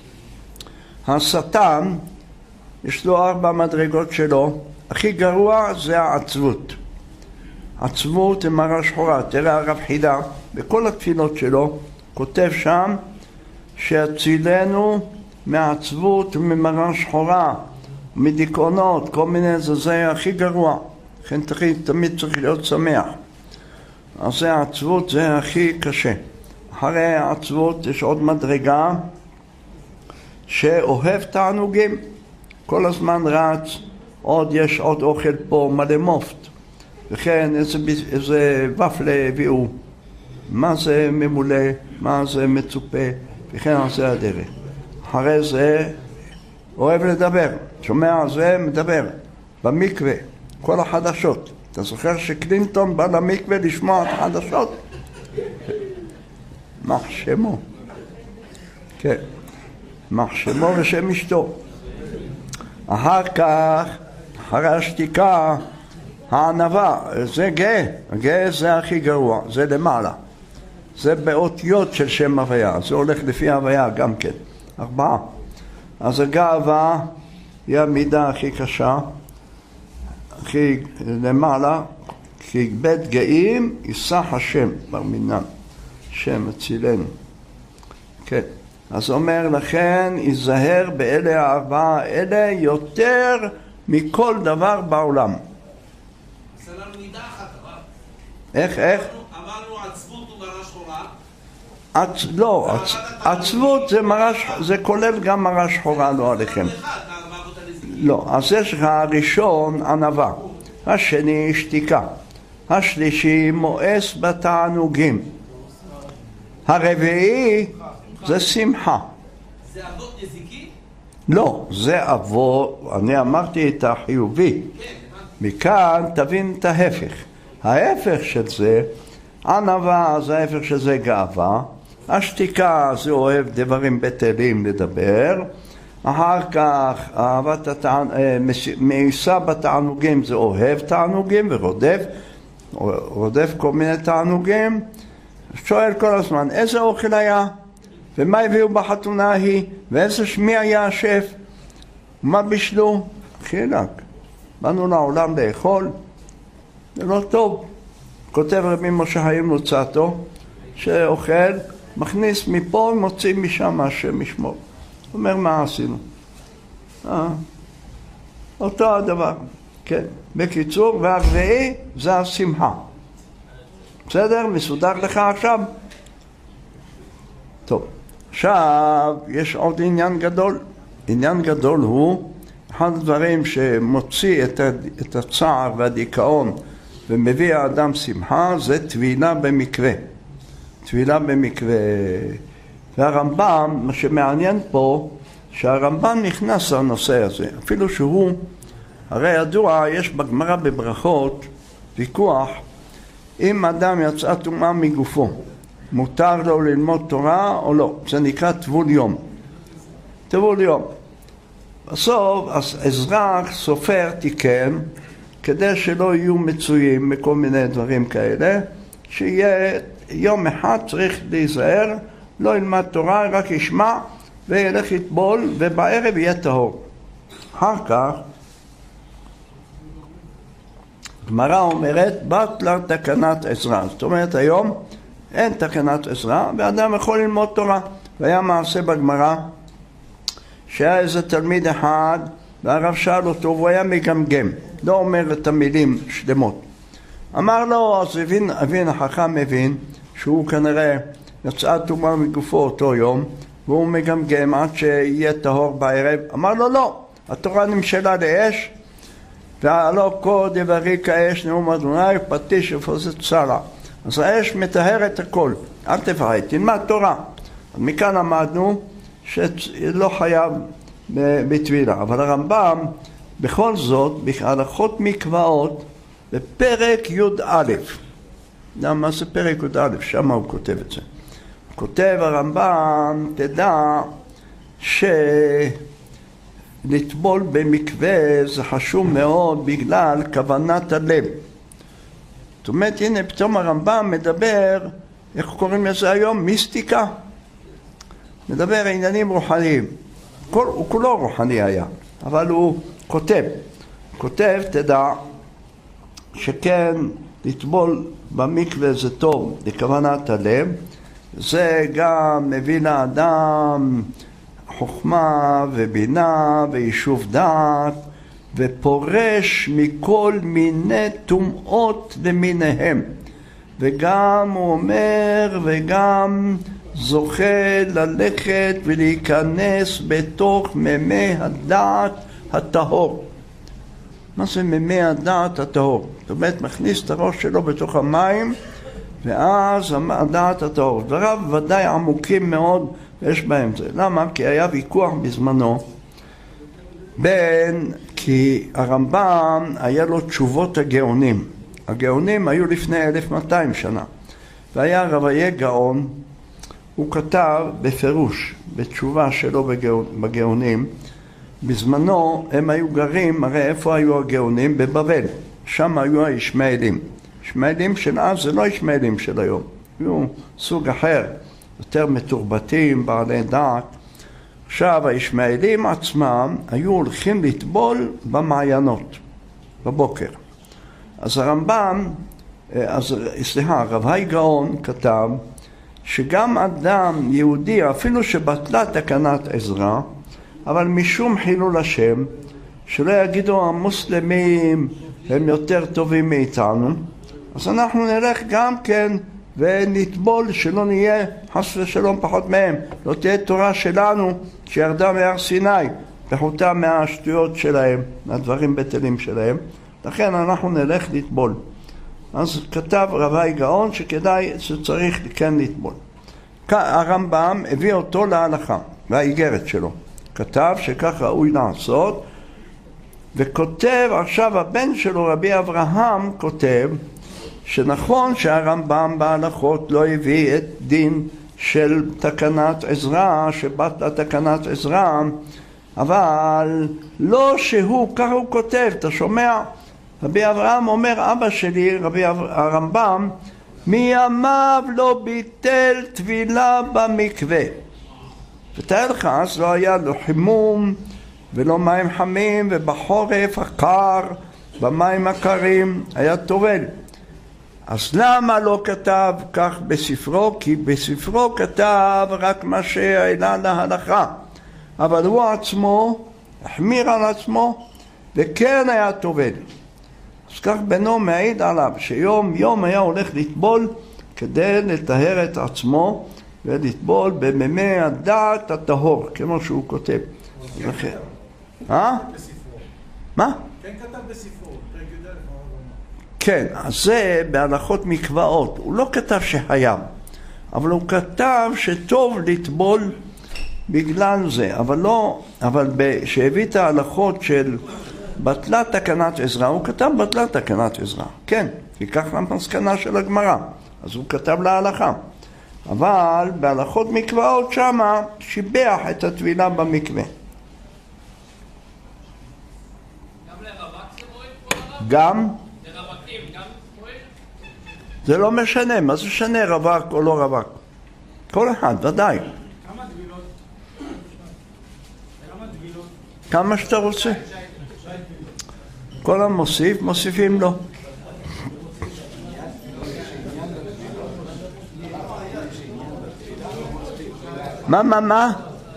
השטן יש לו 4 מדרגות שלו. הכי גרוע זה העצבות. עצבות עם מראה שחורה. תראה הרב חידה בכל התפילות שלו כותב שם שהצילנו מעצבות וממראה שחורה, מדיכאונות, כל מיני, זה הכי גרוע. לכן תמיד צריך להיות שמח. אז זה העצבות, זה הכי קשה. אחרי העצבות יש עוד מדרגה שאוהב תענוגים. כל הזמן רץ, יש עוד אוכל פה, מלא מופת. וכן איזה ופלה הביאו. מה זה ממולא, מה זה מצופה, וכן על זה הדרך. אחרי זה אוהב לדבר. שומע זה מדבר. במקווה, כל החדשות. אתה זוכר שקלינטון בא למקווה לשמוע את החדשות? מחשמו. כן. מחשמו ושם אשתו. אחר כך, אחרי השתיקה, הענבה. זה גאה. הגאה זה הכי גרוע. זה למעלה. זה באותיות של שם הוויה. זה הולך לפי הוויה גם כן. 4. אז הגאווה היא המידה הכי קשה. הכי למעלה, כי בית גאים יישא השם בר מינן, שם הצילנו. כן, אז אומר לכן, ייזהר באלה 4 אלה יותר מכל דבר בעולם. זה לנו מידה אחת, אבל. איך? אמרנו עצבות ומראה שחורה. לא, עצבות זה כולל גם מראה שחורה, לא עליכם. לא, אז יש לך הראשון ענווה, השני שתיקה, השלישי מואס בתענוגים, הרביעי זה שמחה. זה אבות נזיקי? לא, זה אבות, אני אמרתי את החיובי. מכאן תבין את ההפך. ההפך של זה, ענווה זה ההפך של זה גאווה, השתיקה זה אוהב דברים בטלים לדבר, אחר כך מאיסה בתענוגים זה אוהב תענוגים ורודף כל מיני תענוגים. שואל כל הזמן איזה אוכל היה ומה הביאו בחתונה ההיא ואיזה שמי היה השף ומה בישלו. חילק, באנו לעולם לאכול, זה לא טוב. כותב רבי משה חיים לוצאטו שאוכל מכניס מפה מוציא משם השם ישמור. אומר מה עשינו? אותו הדבר. כן. בקיצור, והרביעי זה השמחה. בסדר? מסודר לך עכשיו? טוב. עכשיו יש עוד עניין גדול. עניין גדול הוא אחד הדברים שמוציא את הצער והדיכאון ומביא האדם שמחה, זה טבילה במקווה. טבילה במקווה. והרמב"ם, מה שמעניין פה, שהרמב"ם נכנס לנושא הזה. אפילו שהוא, הרי ידוע, יש בגמרא בברכות ויכוח, אם אדם יצא טומאה מגופו, מותר לו ללמוד תורה או לא. זה נקרא טבול יום. טבול יום. בסוף, אזרח סופר תיקן, כדי שלא יהיו מצויים בכל מיני דברים כאלה, שיהיה יום אחד צריך להיזהר, לא ילמד תורה, רק ישמע וילך יטבול, ובערב יהיה טהור. אחר כך, גמרא אומרת, בטלה תקנת עזרא. זאת אומרת, היום אין תקנת עזרא, ואדם יכול ללמוד תורה. והיה מעשה בגמרא, שהיה איזה תלמיד אחד, והרב שאל אותו, והוא היה מגמגם, לא אומר את המילים שלמות. אמר לו, אז החכם הבין, שהוא כנראה יצאה טומאה מגופו אותו יום, והוא מגמגם עד שיהיה טהור בערב. אמר לו, לא, התורה נמשלה לאש, והלא כה דברי כאש נאום אדוני פטיש ופוסט צרה. אז האש מטהרת הכל, אל תפחד, תלמד תורה. אז מכאן למדנו שלא חייב בטבילה. אבל הרמב"ם בכל זאת, בהלכות מקוואות, בפרק י"א, מה זה פרק י"א? שם הוא כותב את זה. כותב הרמב"ם, תדע שלטבול במקווה זה חשוב מאוד בגלל כוונת הלב. זאת אומרת, הנה פתאום הרמב"ם מדבר, איך קוראים לזה היום? מיסטיקה. מדבר עניינים רוחניים. הוא כולו רוחני היה, אבל הוא כותב, תדע שכן לטבול במקווה זה טוב לכוונת הלב, זה גם מביא לאדם חוכמה ובינה ויישוב דעת, ופורש מכל מיני טומאות למיניהם. וגם הוא אומר, וגם זוכה ללכת ולהיכנס בתוך מימי הדעת הטהור. מה זה מימי הדעת הטהור? זאת אומרת, מכניס את הראש שלו בתוך המים, ואז הדעת הטהור. דבריו ודאי עמוקים מאוד, ויש בהם זה. למה? כי היה ויכוח בזמנו, כי הרמב"ם היה לו תשובות הגאונים. הגאונים היו לפני 1200 שנה. והיה רביי גאון, הוא כתב בפירוש, בתשובה שלו בגאונים, בזמנו הם היו גרים, הרי איפה היו הגאונים? בבבל. שם היו הישמעאלים. ישמעאלים של אז זה לא ישמעאלים של היום. היו סוג אחר, יותר מתורבתים, בעלי דעת. עכשיו הישמעאלים עצמם היו הולכים לטבול במעיינות, בבוקר. אז הרמב"ם, רבי גאון כתב, שגם אדם יהודי, אפילו שבטלה תקנת עזרא, אבל משום חילול השם, שלא יגידו המוסלמים הם יותר טובים מאיתנו, אז אנחנו נלך גם כן ונטבול שלא נהיה חס ושלום פחות מהם. לא תהיה תורה שלנו שירדה מהר סיני, פחותה מהשטויות שלהם, מהדברים בטלים שלהם. לכן אנחנו נלך לטבול. אז כתב רבי גאון שכדאי שצריך כן לטבול. הרמב"ם הביא אותו להלכה, והאיגרת שלו. כתב שכך ראוי לעשות, וכותב עכשיו הבן שלו רבי אברהם כותב שנכון שהרמב"ם בהלכות לא הביא את דין של תקנת עזרא, שבטלה תקנת עזרא, אבל לא שהוא, כך הוא כותב, אתה שומע? רבי אברהם אומר, אבא שלי, הרמב"ם, מימיו לא ביטל טבילה במקווה. ותאר לך, אז לא היה לו חימום ולא מים חמים, ובחורף הקר, במים הקרים, היה טובל. אז למה לא כתב כך בספרו? כי בספרו כתב רק מה שהעלה להלכה. אבל הוא עצמו החמיר על עצמו וכן היה טובל. אז כך בנו מעיד עליו שיום יום היה הולך לטבול כדי לטהר את עצמו ולטבול במימי הדעת הטהור, כמו שהוא כותב. לכן. מה? כן כתב בספרו. כן, אז זה בהלכות מקוואות. הוא לא כתב שחייב, אבל הוא כתב שטוב לטבול בגלל זה. אבל שהביא את ההלכות של בטלה תקנת עזרא, הוא כתב בטלה תקנת עזרא. כן, ייקח למסקנה של הגמרא. אז הוא כתב להלכה. אבל בהלכות מקוואות שמה שיבח את הטבילה במקווה. גם? זה לא משנה, מה זה משנה רווק או לא רווק? כל אחד, ודאי. כמה טבילות? כמה שאתה רוצה. כל המוסיף, מוסיפים לו. מה?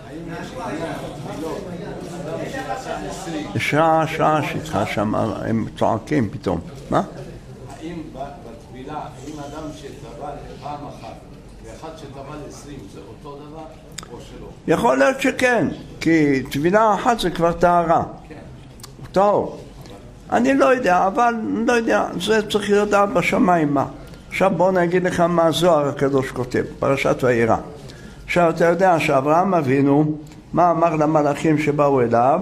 שעה שהתחה שם, הם צועקים פתאום. מה? האם בטבילה, האם אדם שטבל פעם אחת ואחד שטבל 20 זה אותו דבר או שלא? יכול להיות שכן, כי טבילה אחת זה כבר טהרה. טוב. אני לא יודע, אבל לא יודע, זה צריך לדעת בשמיים מה. עכשיו בוא נגיד לך מה הזוהר הקדוש כותב, פרשת וירא. עכשיו אתה יודע שאברהם אבינו, מה אמר למלאכים שבאו אליו?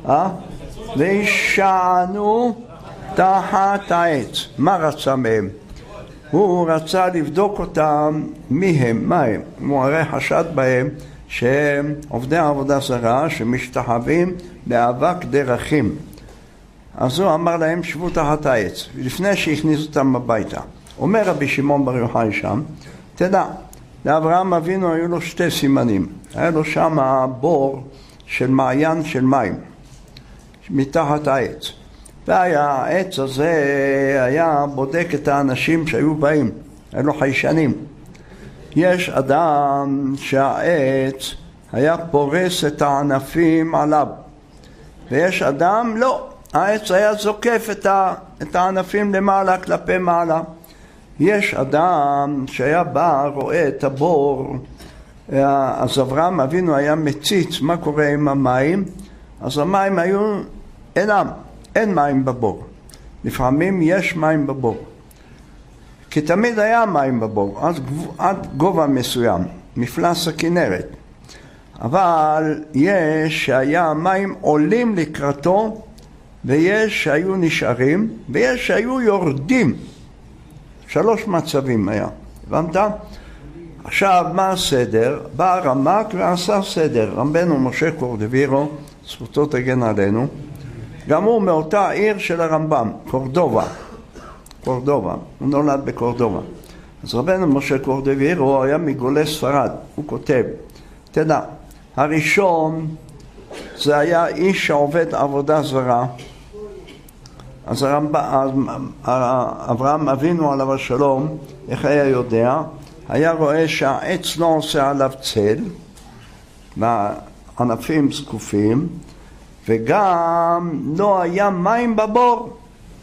וישענו תחת העץ. מה רצה מהם? הוא רצה לבדוק אותם מי הם, מה הם. הוא הרי חשד בהם שהם עובדי עבודה זרה שמשתחווים לאבק דרכים. אז הוא אמר להם שבו תחת העץ, לפני שהכניס אותם הביתה. אומר רבי שמעון בר יוחאי שם, תדע, לאברהם אבינו היו לו שתי סימנים. היה לו שם בור של מעיין של מים, מתחת העץ. והעץ הזה היה בודק את האנשים שהיו באים, היה לו חיישנים. יש אדם שהעץ היה פורס את הענפים עליו, ויש אדם לא. העץ היה זוקף את הענפים למעלה כלפי מעלה. יש אדם שהיה בא, רואה את הבור, אז אברהם אבינו היה מציץ מה קורה עם המים, אז המים היו, אין מים בבור. לפעמים יש מים בבור, כי תמיד היה מים בבור, עד גובה מסוים, מפלס הכנרת. אבל יש שהיה מים עולים לקראתו, ויש שהיו נשארים, ויש שהיו יורדים. 3 מצבים היה, הבנת? עכשיו מה הסדר? בא הרמ"ק ועשה סדר. רבנו משה קורדווירו, זכותו תגן עלינו, גם הוא מאותה עיר של הרמב"ם, קורדובה. הוא נולד בקורדובה. אז רבנו משה קורדווירו היה מגולי ספרד. הוא כותב, תדע, הראשון זה היה איש שעובד עבודה זרה. אז אברהם אבינו עליו השלום, איך היה יודע? היה רואה שהעץ לא עושה עליו צל, והענפים זקופים, וגם לא היה מים בבור.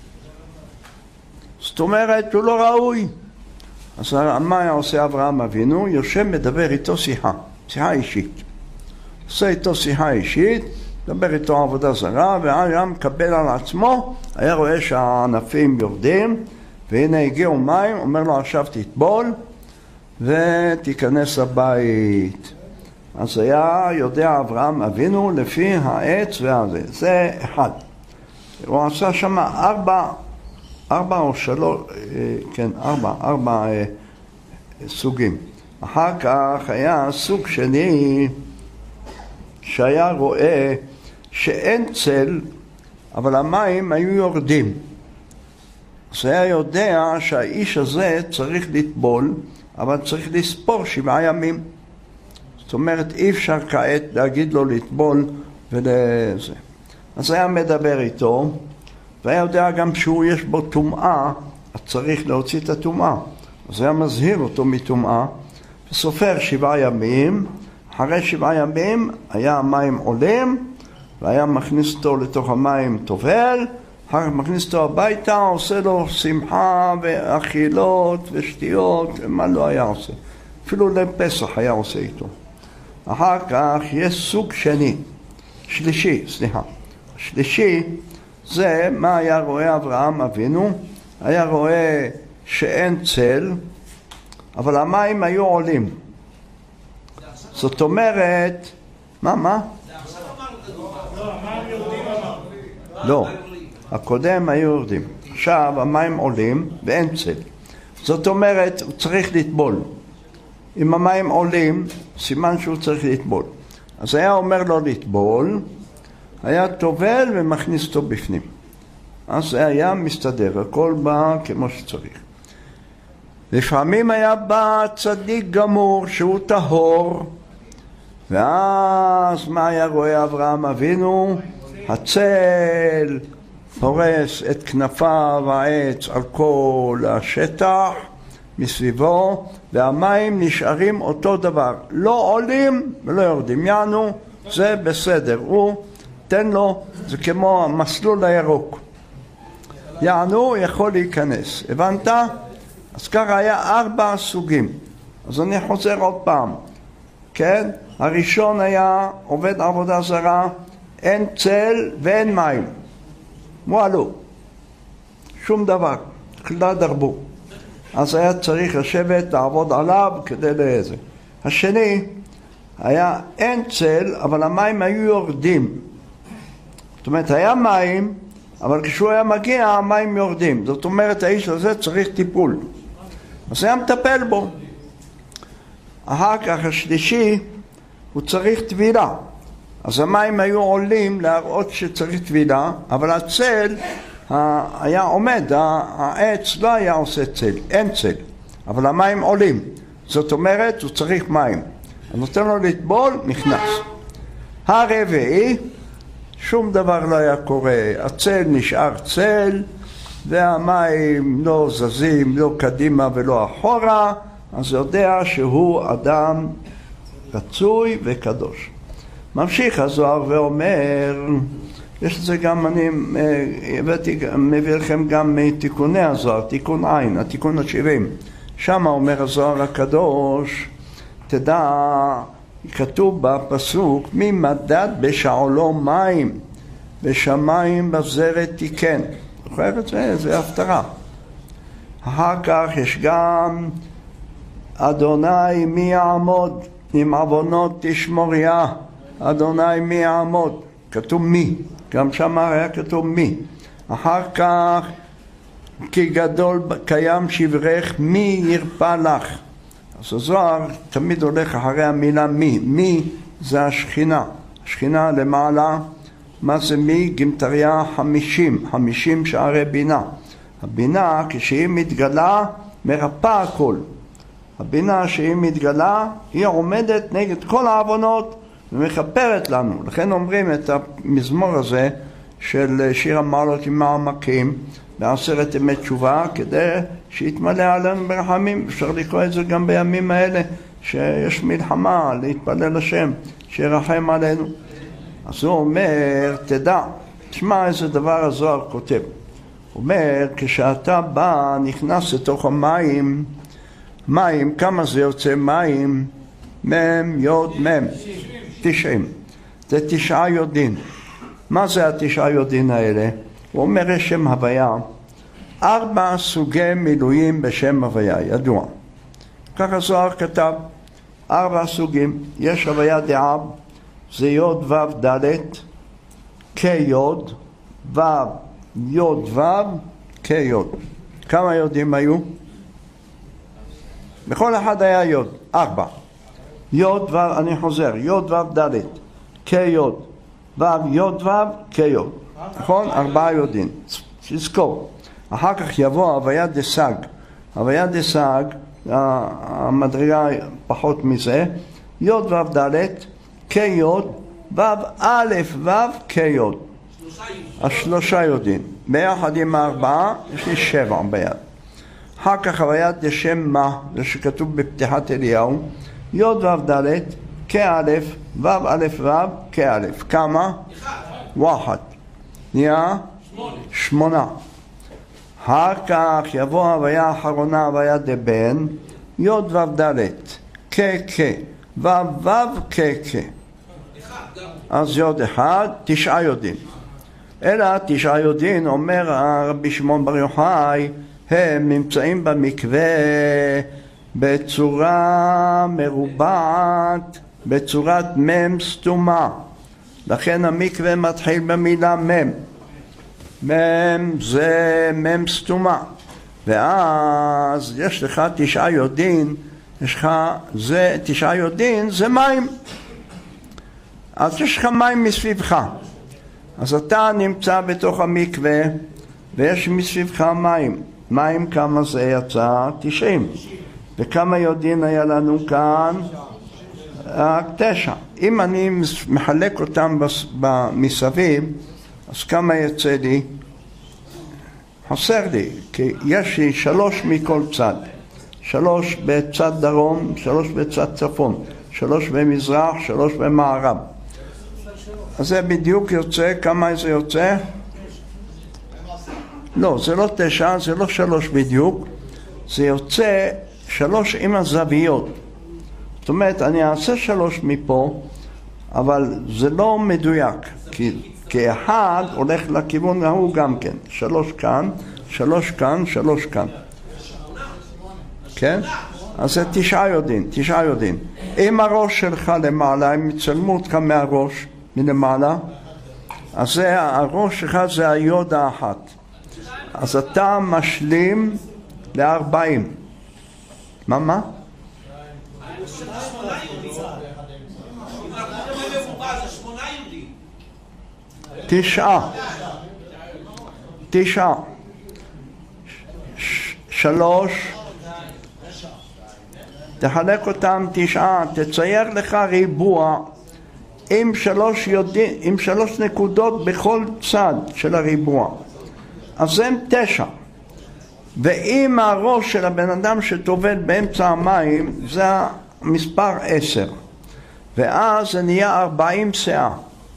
זאת אומרת, הוא לא ראוי. אז מה היה עושה אברהם אבינו? יושב מדבר איתו שיחה אישית. עושה איתו שיחה אישית, מדבר איתו עבודה זרה, והיה מקבל על עצמו, היה רואה שהענפים יורדים, והנה הגיעו מים, אומר לו עכשיו תטבול, ותיכנס הבית. אז היה יודע אברהם אבינו לפי העץ והזה. זה אחד. הוא עשה שם 4 או 3, כן, 4 סוגים. אחר כך היה סוג שני, שהיה רואה שאין צל, אבל המים היו יורדים. אז היה יודע שהאיש הזה צריך לטבול, אבל צריך לספור 7 ימים. זאת אומרת, אי אפשר כעת להגיד לו לטבול ולזה. אז היה מדבר איתו, והיה יודע גם שהוא יש בו טומאה, אז צריך להוציא את הטומאה. אז היה מזהיר אותו מטומאה, וסופר 7 ימים, אחרי 7 ימים היה המים עולים, והיה מכניס אותו לתוך המים טובל, אחר כך מכניס אותו הביתה, עושה לו שמחה ואכילות ושתיות, מה לא היה עושה. אפילו לפסח היה עושה איתו. אחר כך יש סוג שלישי, זה מה היה רואה אברהם אבינו, היה רואה שאין צל, אבל המים היו עולים. זאת אומרת, מה? לא, הקודם היו יורדים. עכשיו המים עולים ואין צל. זאת אומרת, הוא צריך לטבול. אם המים עולים, סימן שהוא צריך לטבול. אז היה אומר לו לטבול, היה טובל ומכניס אותו בפנים. אז זה היה מסתדר, הכל בא כמו שצריך. לפעמים היה בא צדיק גמור שהוא טהור, ואז מה היה רואה אברהם אבינו? הצל פורס את כנפיו העץ על כל השטח, מסביבו, והמים נשארים אותו דבר, לא עולים ולא יורדים. יענו, זה בסדר, הוא תן לו, זה כמו המסלול הירוק, יענו יכול להיכנס. הבנת? אז ככה היה 4 סוגים. אז אני חוזר עוד פעם, כן? הראשון היה עובד עבודה זרה, אין צל ואין מים, מועלו, שום דבר, כלל דרבו. אז היה צריך לשבת לעבוד עליו כדי לאיזה. השני היה אין צל, אבל המים היו יורדים. זאת אומרת, היה מים, אבל כשהוא היה מגיע המים יורדים. זאת אומרת, האיש הזה צריך טיפול. אז היה מטפל בו. אחר כך השלישי, הוא צריך טבילה. אז המים היו עולים להראות שצריך טבילה, אבל הצל היה עומד, העץ לא היה עושה צל, אין צל, אבל המים עולים. זאת אומרת, הוא צריך מים. אז נותן לו לטבול, נכנס. הרביעי, שום דבר לא היה קורה, הצל נשאר צל, והמים לא זזים, לא קדימה ולא אחורה, אז יודע שהוא אדם רצוי וקדוש. ממשיך הזוהר ואומר, יש לזה גם, אני מביא לכם גם מתיקוני הזוהר, תיקון עין, התיקון ה-70. שם אומר הזוהר הקדוש, תדע, כתוב בפסוק, מי מדד בשעולו מים, בשמיים בזרת תיקן. זוכר את זה? זה הפטרה. אחר כך יש גם, אדוני מי יעמוד, עם עוונות תשמוריה, אדוני מי יעמוד. כתוב מי, גם שם היה כתוב מי. אחר כך, כי גדול קיים שברך, מי ירפא לך. אז הזוהר תמיד הולך אחרי המילה מי. מי זה השכינה. השכינה למעלה, מה זה מי? גמטריה 50 שערי בינה. הבינה כשהיא מתגלה מרפא הכל. הבינה שהיא מתגלה היא עומדת נגד כל העוונות ומכפרת לנו. לכן אומרים את המזמור הזה של שיר המעלות עם העמקים בעשרת ימי תשובה, כדי שיתמלא עלינו ברחמים. אפשר לקרוא את זה גם בימים האלה שיש מלחמה, להתפלל השם שירחם עלינו. אז הוא אומר, תדע, תשמע איזה דבר הזוהר כותב. הוא אומר, כשאתה בא, נכנס לתוך המים, מים, כמה זה יוצא מים? מם, יוד, מם. 90. זה 9 יודין. מה זה 9 יודין האלה? הוא אומר, יש שם הוויה. 4 סוגי מילואים בשם הוויה, ידוע. ככה זוהר כתב, 4 סוגים. יש הוויה דעב, זה יוד וו דלת, כיוד, וו, יוד וו, כיוד. כמה יודים היו? בכל אחד היה יוד, 4. יוד וו, אני חוזר, יוד וו דלת, כיוד, וו, יוד וו, כיוד. נכון? 4 יודים. תזכור. אחר כך יבוא הוויה דסג. הוויה דסג, המדרגה פחות מזה, יוד וו דלת, כיוד, וו א' וו כיוד. 3 יודים. ביחד עם 4, יש לי 7 ביד. אחר כך הוויה דשם מה, זה שכתוב בפתיחת אליהו, יוד וו דלת, כאלף, וו א' וו כאלף. כמה? 1. נהיה 8. אחר כך יבוא הוויה האחרונה, הוויה דבן, יוד וו דלת, כ, וו וו כ. אז יוד 1, 9 יודין. אלא 9 יודין, אומר רבי שמעון בר יוחאי, הם נמצאים במקווה בצורה מרובעת, בצורת מם סתומה. לכן המקווה מתחיל במילה מם. מם זה מם סתומה. ואז יש לך 9 יודין, יש לך, זה 9 יודין, זה מים. אז יש לך מים מסביבך. אז אתה נמצא בתוך המקווה, ויש מסביבך מים. מים כמה זה יצא? 90. וכמה יודין היה לנו כאן? 9. אם אני מחלק אותם מסביב, אז כמה יצא לי? חסר לי, כי יש לי 3 מכל צד. 3 בצד דרום, 3 בצד צפון, 3 במזרח, 3 במערב. אז זה בדיוק יוצא, כמה זה יוצא? לא, זה לא 9, זה לא 3 בדיוק, זה יוצא 3 עם הזוויות. זאת אומרת, אני אעשה 3 מפה, אבל זה לא מדויק, כי אחד הולך לכיוון ההוא גם כן. 3 כאן, 3 כאן, 3 כאן. כן? אז זה 9 יודעים, 9 יודעים. אם הראש שלך למעלה, אם יצלמו אותך מהראש, מלמעלה, אז זה, הראש שלך זה היוד האחת. אז אתה משלים ל40. מה? 9. 3. תחלק אותם 9, תצייר לך ריבוע עם 3 נקודות בכל צד של הריבוע. אז הם 9. ואם הראש של הבן אדם שטובל באמצע המים, זה המספר 10. ואז זה נהיה 40 שאה.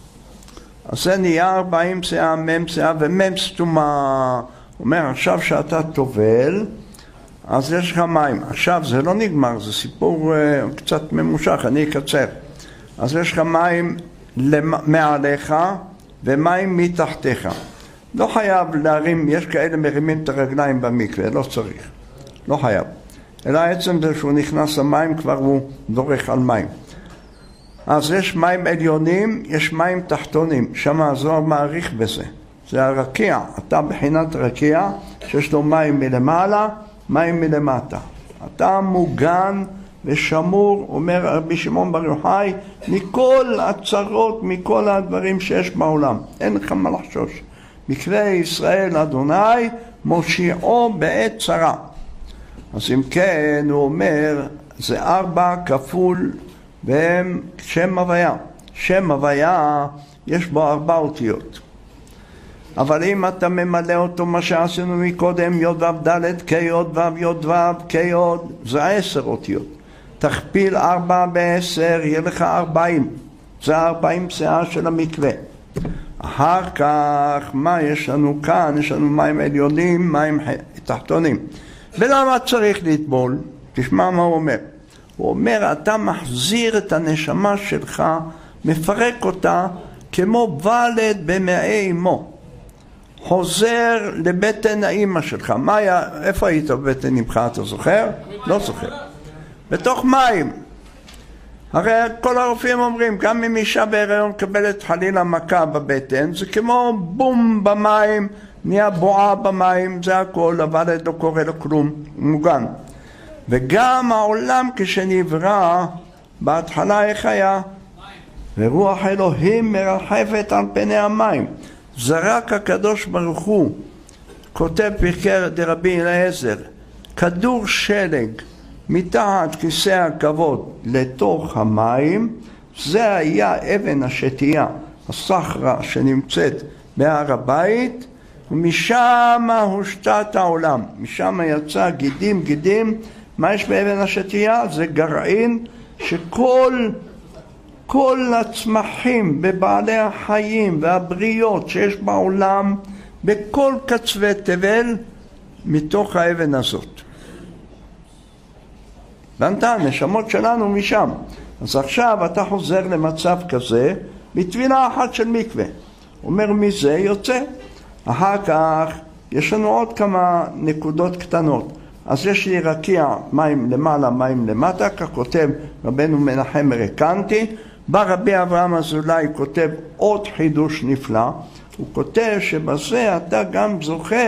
אז זה נהיה 40 שאה, מם שאה ומם סתומה. אומר, עכשיו שאתה טובל, אז יש לך מים. עכשיו זה לא נגמר, זה סיפור קצת ממושך, אני אקצר. אז יש לך מים מעליך ומים מתחתיך. לא חייב להרים, יש כאלה מרימים את הרגליים במקווה, לא צריך. לא חייב. אלא עצם זה שהוא נכנס למים, כבר הוא דורך על מים. אז יש מים עליונים, יש מים תחתונים. שם הזוהר מעריך בזה. זה הרקיע. אתה בחינת רקיע, שיש לו מים מלמעלה, מים מלמטה. אתה מוגן ושמור, אומר רבי שמעון בר יוחאי, מכל הצרות, מכל הדברים שיש בעולם. אין לך מה לחשוש. מקווה ישראל אדוני מושיעו בעת צרה. אז אם כן הוא אומר, זה 4 כפול והם שם הוויה. שם הוויה יש בו 4 אותיות. אבל אם אתה ממלא אותו מה שעשינו מקודם, יוד וו ד' כיוד וו יוד וו כיוד, זה 10 אותיות. תכפיל 4 ב10, יהיה לך 40. זה 40 שאה של המקווה. אחר כך, מה יש לנו כאן? יש לנו מים עליונים, מים תחתונים. ולמה צריך לטבול? תשמע מה הוא אומר. הוא אומר, אתה מחזיר את הנשמה שלך, מפרק אותה כמו ולד במעי אמו. חוזר לבטן האמא שלך. מה היה, איפה היית בבטן אמך, אתה זוכר? לא זוכר. בתוך מים. הרי כל הרופאים אומרים, גם אם אישה בהיריון קבלת חלילה מכה בבטן, זה כמו בום במים, נהיה בועה במים, זה הכל, אבל לא קורה לו כלום, מוגן. וגם העולם כשנברא, בהתחלה איך היה? ורוח אלוהים מרחפת על פני המים. זרק הקדוש ברוך הוא, כותב פרקי דרבי אליעזר, כדור שלג מתחת כיסא הכבוד לתוך המים, זה היה אבן השתייה, הסחרה שנמצאת בהר הבית, ומשם הושתת העולם, משם יצא גידים, מה יש באבן השתייה? זה גרעין שכל הצמחים בבעלי החיים והבריות שיש בעולם, בכל קצווי תבל, מתוך האבן הזאת. בנתה, הנשמות שלנו משם. אז עכשיו אתה חוזר למצב כזה, בטבילה אחת של מקווה. אומר מזה יוצא. אחר כך יש לנו עוד כמה נקודות קטנות. אז יש לי רקיע, מים למעלה, מים למטה, כך כותב רבנו מנחם רקנטי. בא רבי אברהם אזולאי כותב עוד חידוש נפלא. הוא כותב שבזה אתה גם זוכה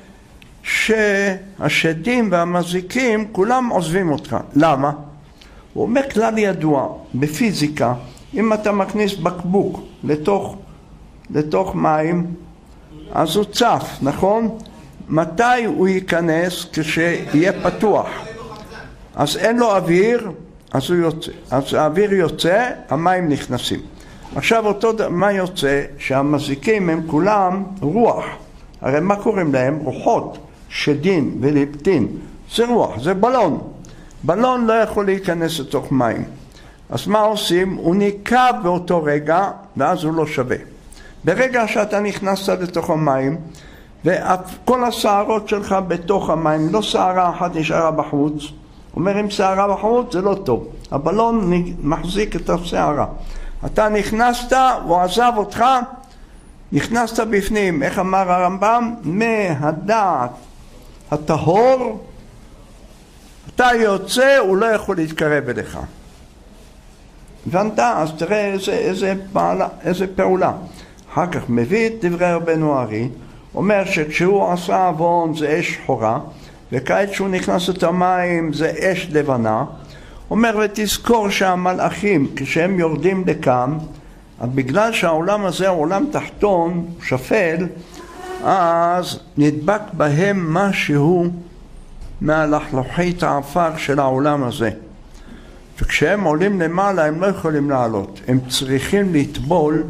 שהשדים והמזיקים כולם עוזבים אותך. למה? הוא אומר כלל ידוע בפיזיקה, אם אתה מכניס בקבוק לתוך מים, אז הוא צף, נכון? מתי הוא ייכנס? כשיהיה פתוח. אז אין לו אוויר, אז הוא יוצא. אז האוויר יוצא, המים נכנסים. עכשיו מה יוצא? שהמזיקים הם כולם רוח. הרי מה קוראים להם? רוחות, שדין וליפטין. זה רוח, זה בלון. בלון לא יכול להיכנס לתוך מים. אז מה עושים? הוא ניקה באותו רגע, ואז הוא לא שווה. ברגע שאתה נכנסת לתוך המים, וכל השערות שלך בתוך המים, לא שערה אחת נשארה בחוץ, אומר אם שערה בחוץ זה לא טוב, הבלון מחזיק את השערה. אתה נכנסת, הוא עזב אותך, נכנסת בפנים, איך אמר הרמב"ם? מהדעת הטהור, אתה יוצא, הוא לא יכול להתקרב אליך. הבנת? אז תראה איזה פעולה. אחר כך מביא את דברי רבנו ארי, אומר שכשהוא עשה עוון זה אש שחורה, וכעת שהוא נכנס את המים זה אש לבנה. אומר ותזכור שהמלאכים כשהם יורדים לכאן, בגלל שהעולם הזה הוא עולם תחתון, שפל, אז נדבק בהם משהו מהלחלוחית העפר של העולם הזה. וכשהם עולים למעלה הם לא יכולים לעלות, הם צריכים לטבול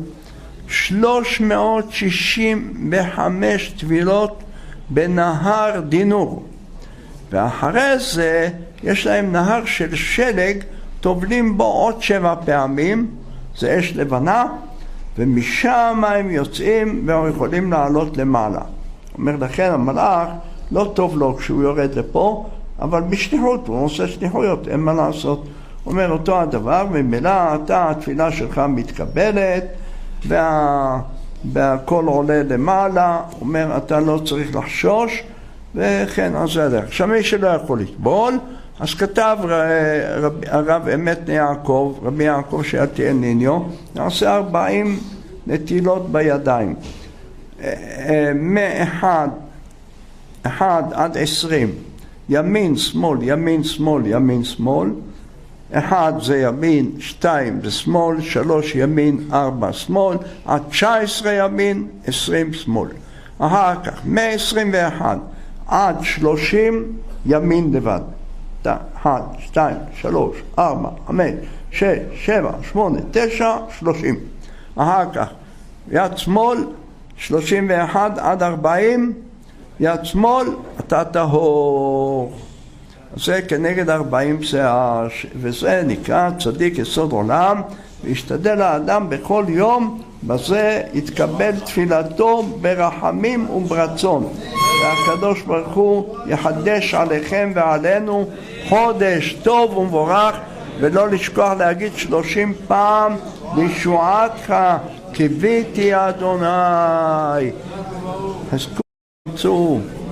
365 טבילות בנהר דינור, ואחרי זה יש להם נהר של שלג, טובלים בו עוד 7 פעמים, זה אש לבנה, ומשם הם יוצאים והם יכולים לעלות למעלה. אומר לכן המלאך לא טוב לו כשהוא יורד לפה, אבל בשליחות, הוא עושה שליחויות, אין מה לעשות. אומר אותו הדבר, ממילא אתה התפילה שלך מתקבלת, והכל עולה למעלה, אומר אתה לא צריך לחשוש, וכן, אז זה הדרך. עכשיו מי שלא יכול לטבול, אז כתב הרב אמת יעקב, רבי יעקב שעתי ניניו, נעשה 40 נטילות בידיים. מ-1 עד 20, ימין, שמאל, ימין, שמאל, ימין, שמאל. 1 זה ימין, 2 זה שמאל, 3 ימין, 4 שמאל, עד 19 ימין, 20 שמאל. אחר כך, מ-21 עד 30 ימין לבד. 1, 2, 3, 4, 5, 6, 7, 8, 9, 30. אחר כך, יד שמאל, 31 עד 40, יד שמאל, אתה טהור. זה כנגד 40 שיער, וזה נקרא צדיק יסוד עולם, וישתדל האדם בכל יום, בזה יתקבל תפילתו ברחמים וברצון. והקדוש ברוך הוא יחדש עליכם ועלינו חודש טוב ומבורך, ולא לשכוח להגיד 30 פעם, לישועתך קיוויתי אדוני. אז כולם יצאו.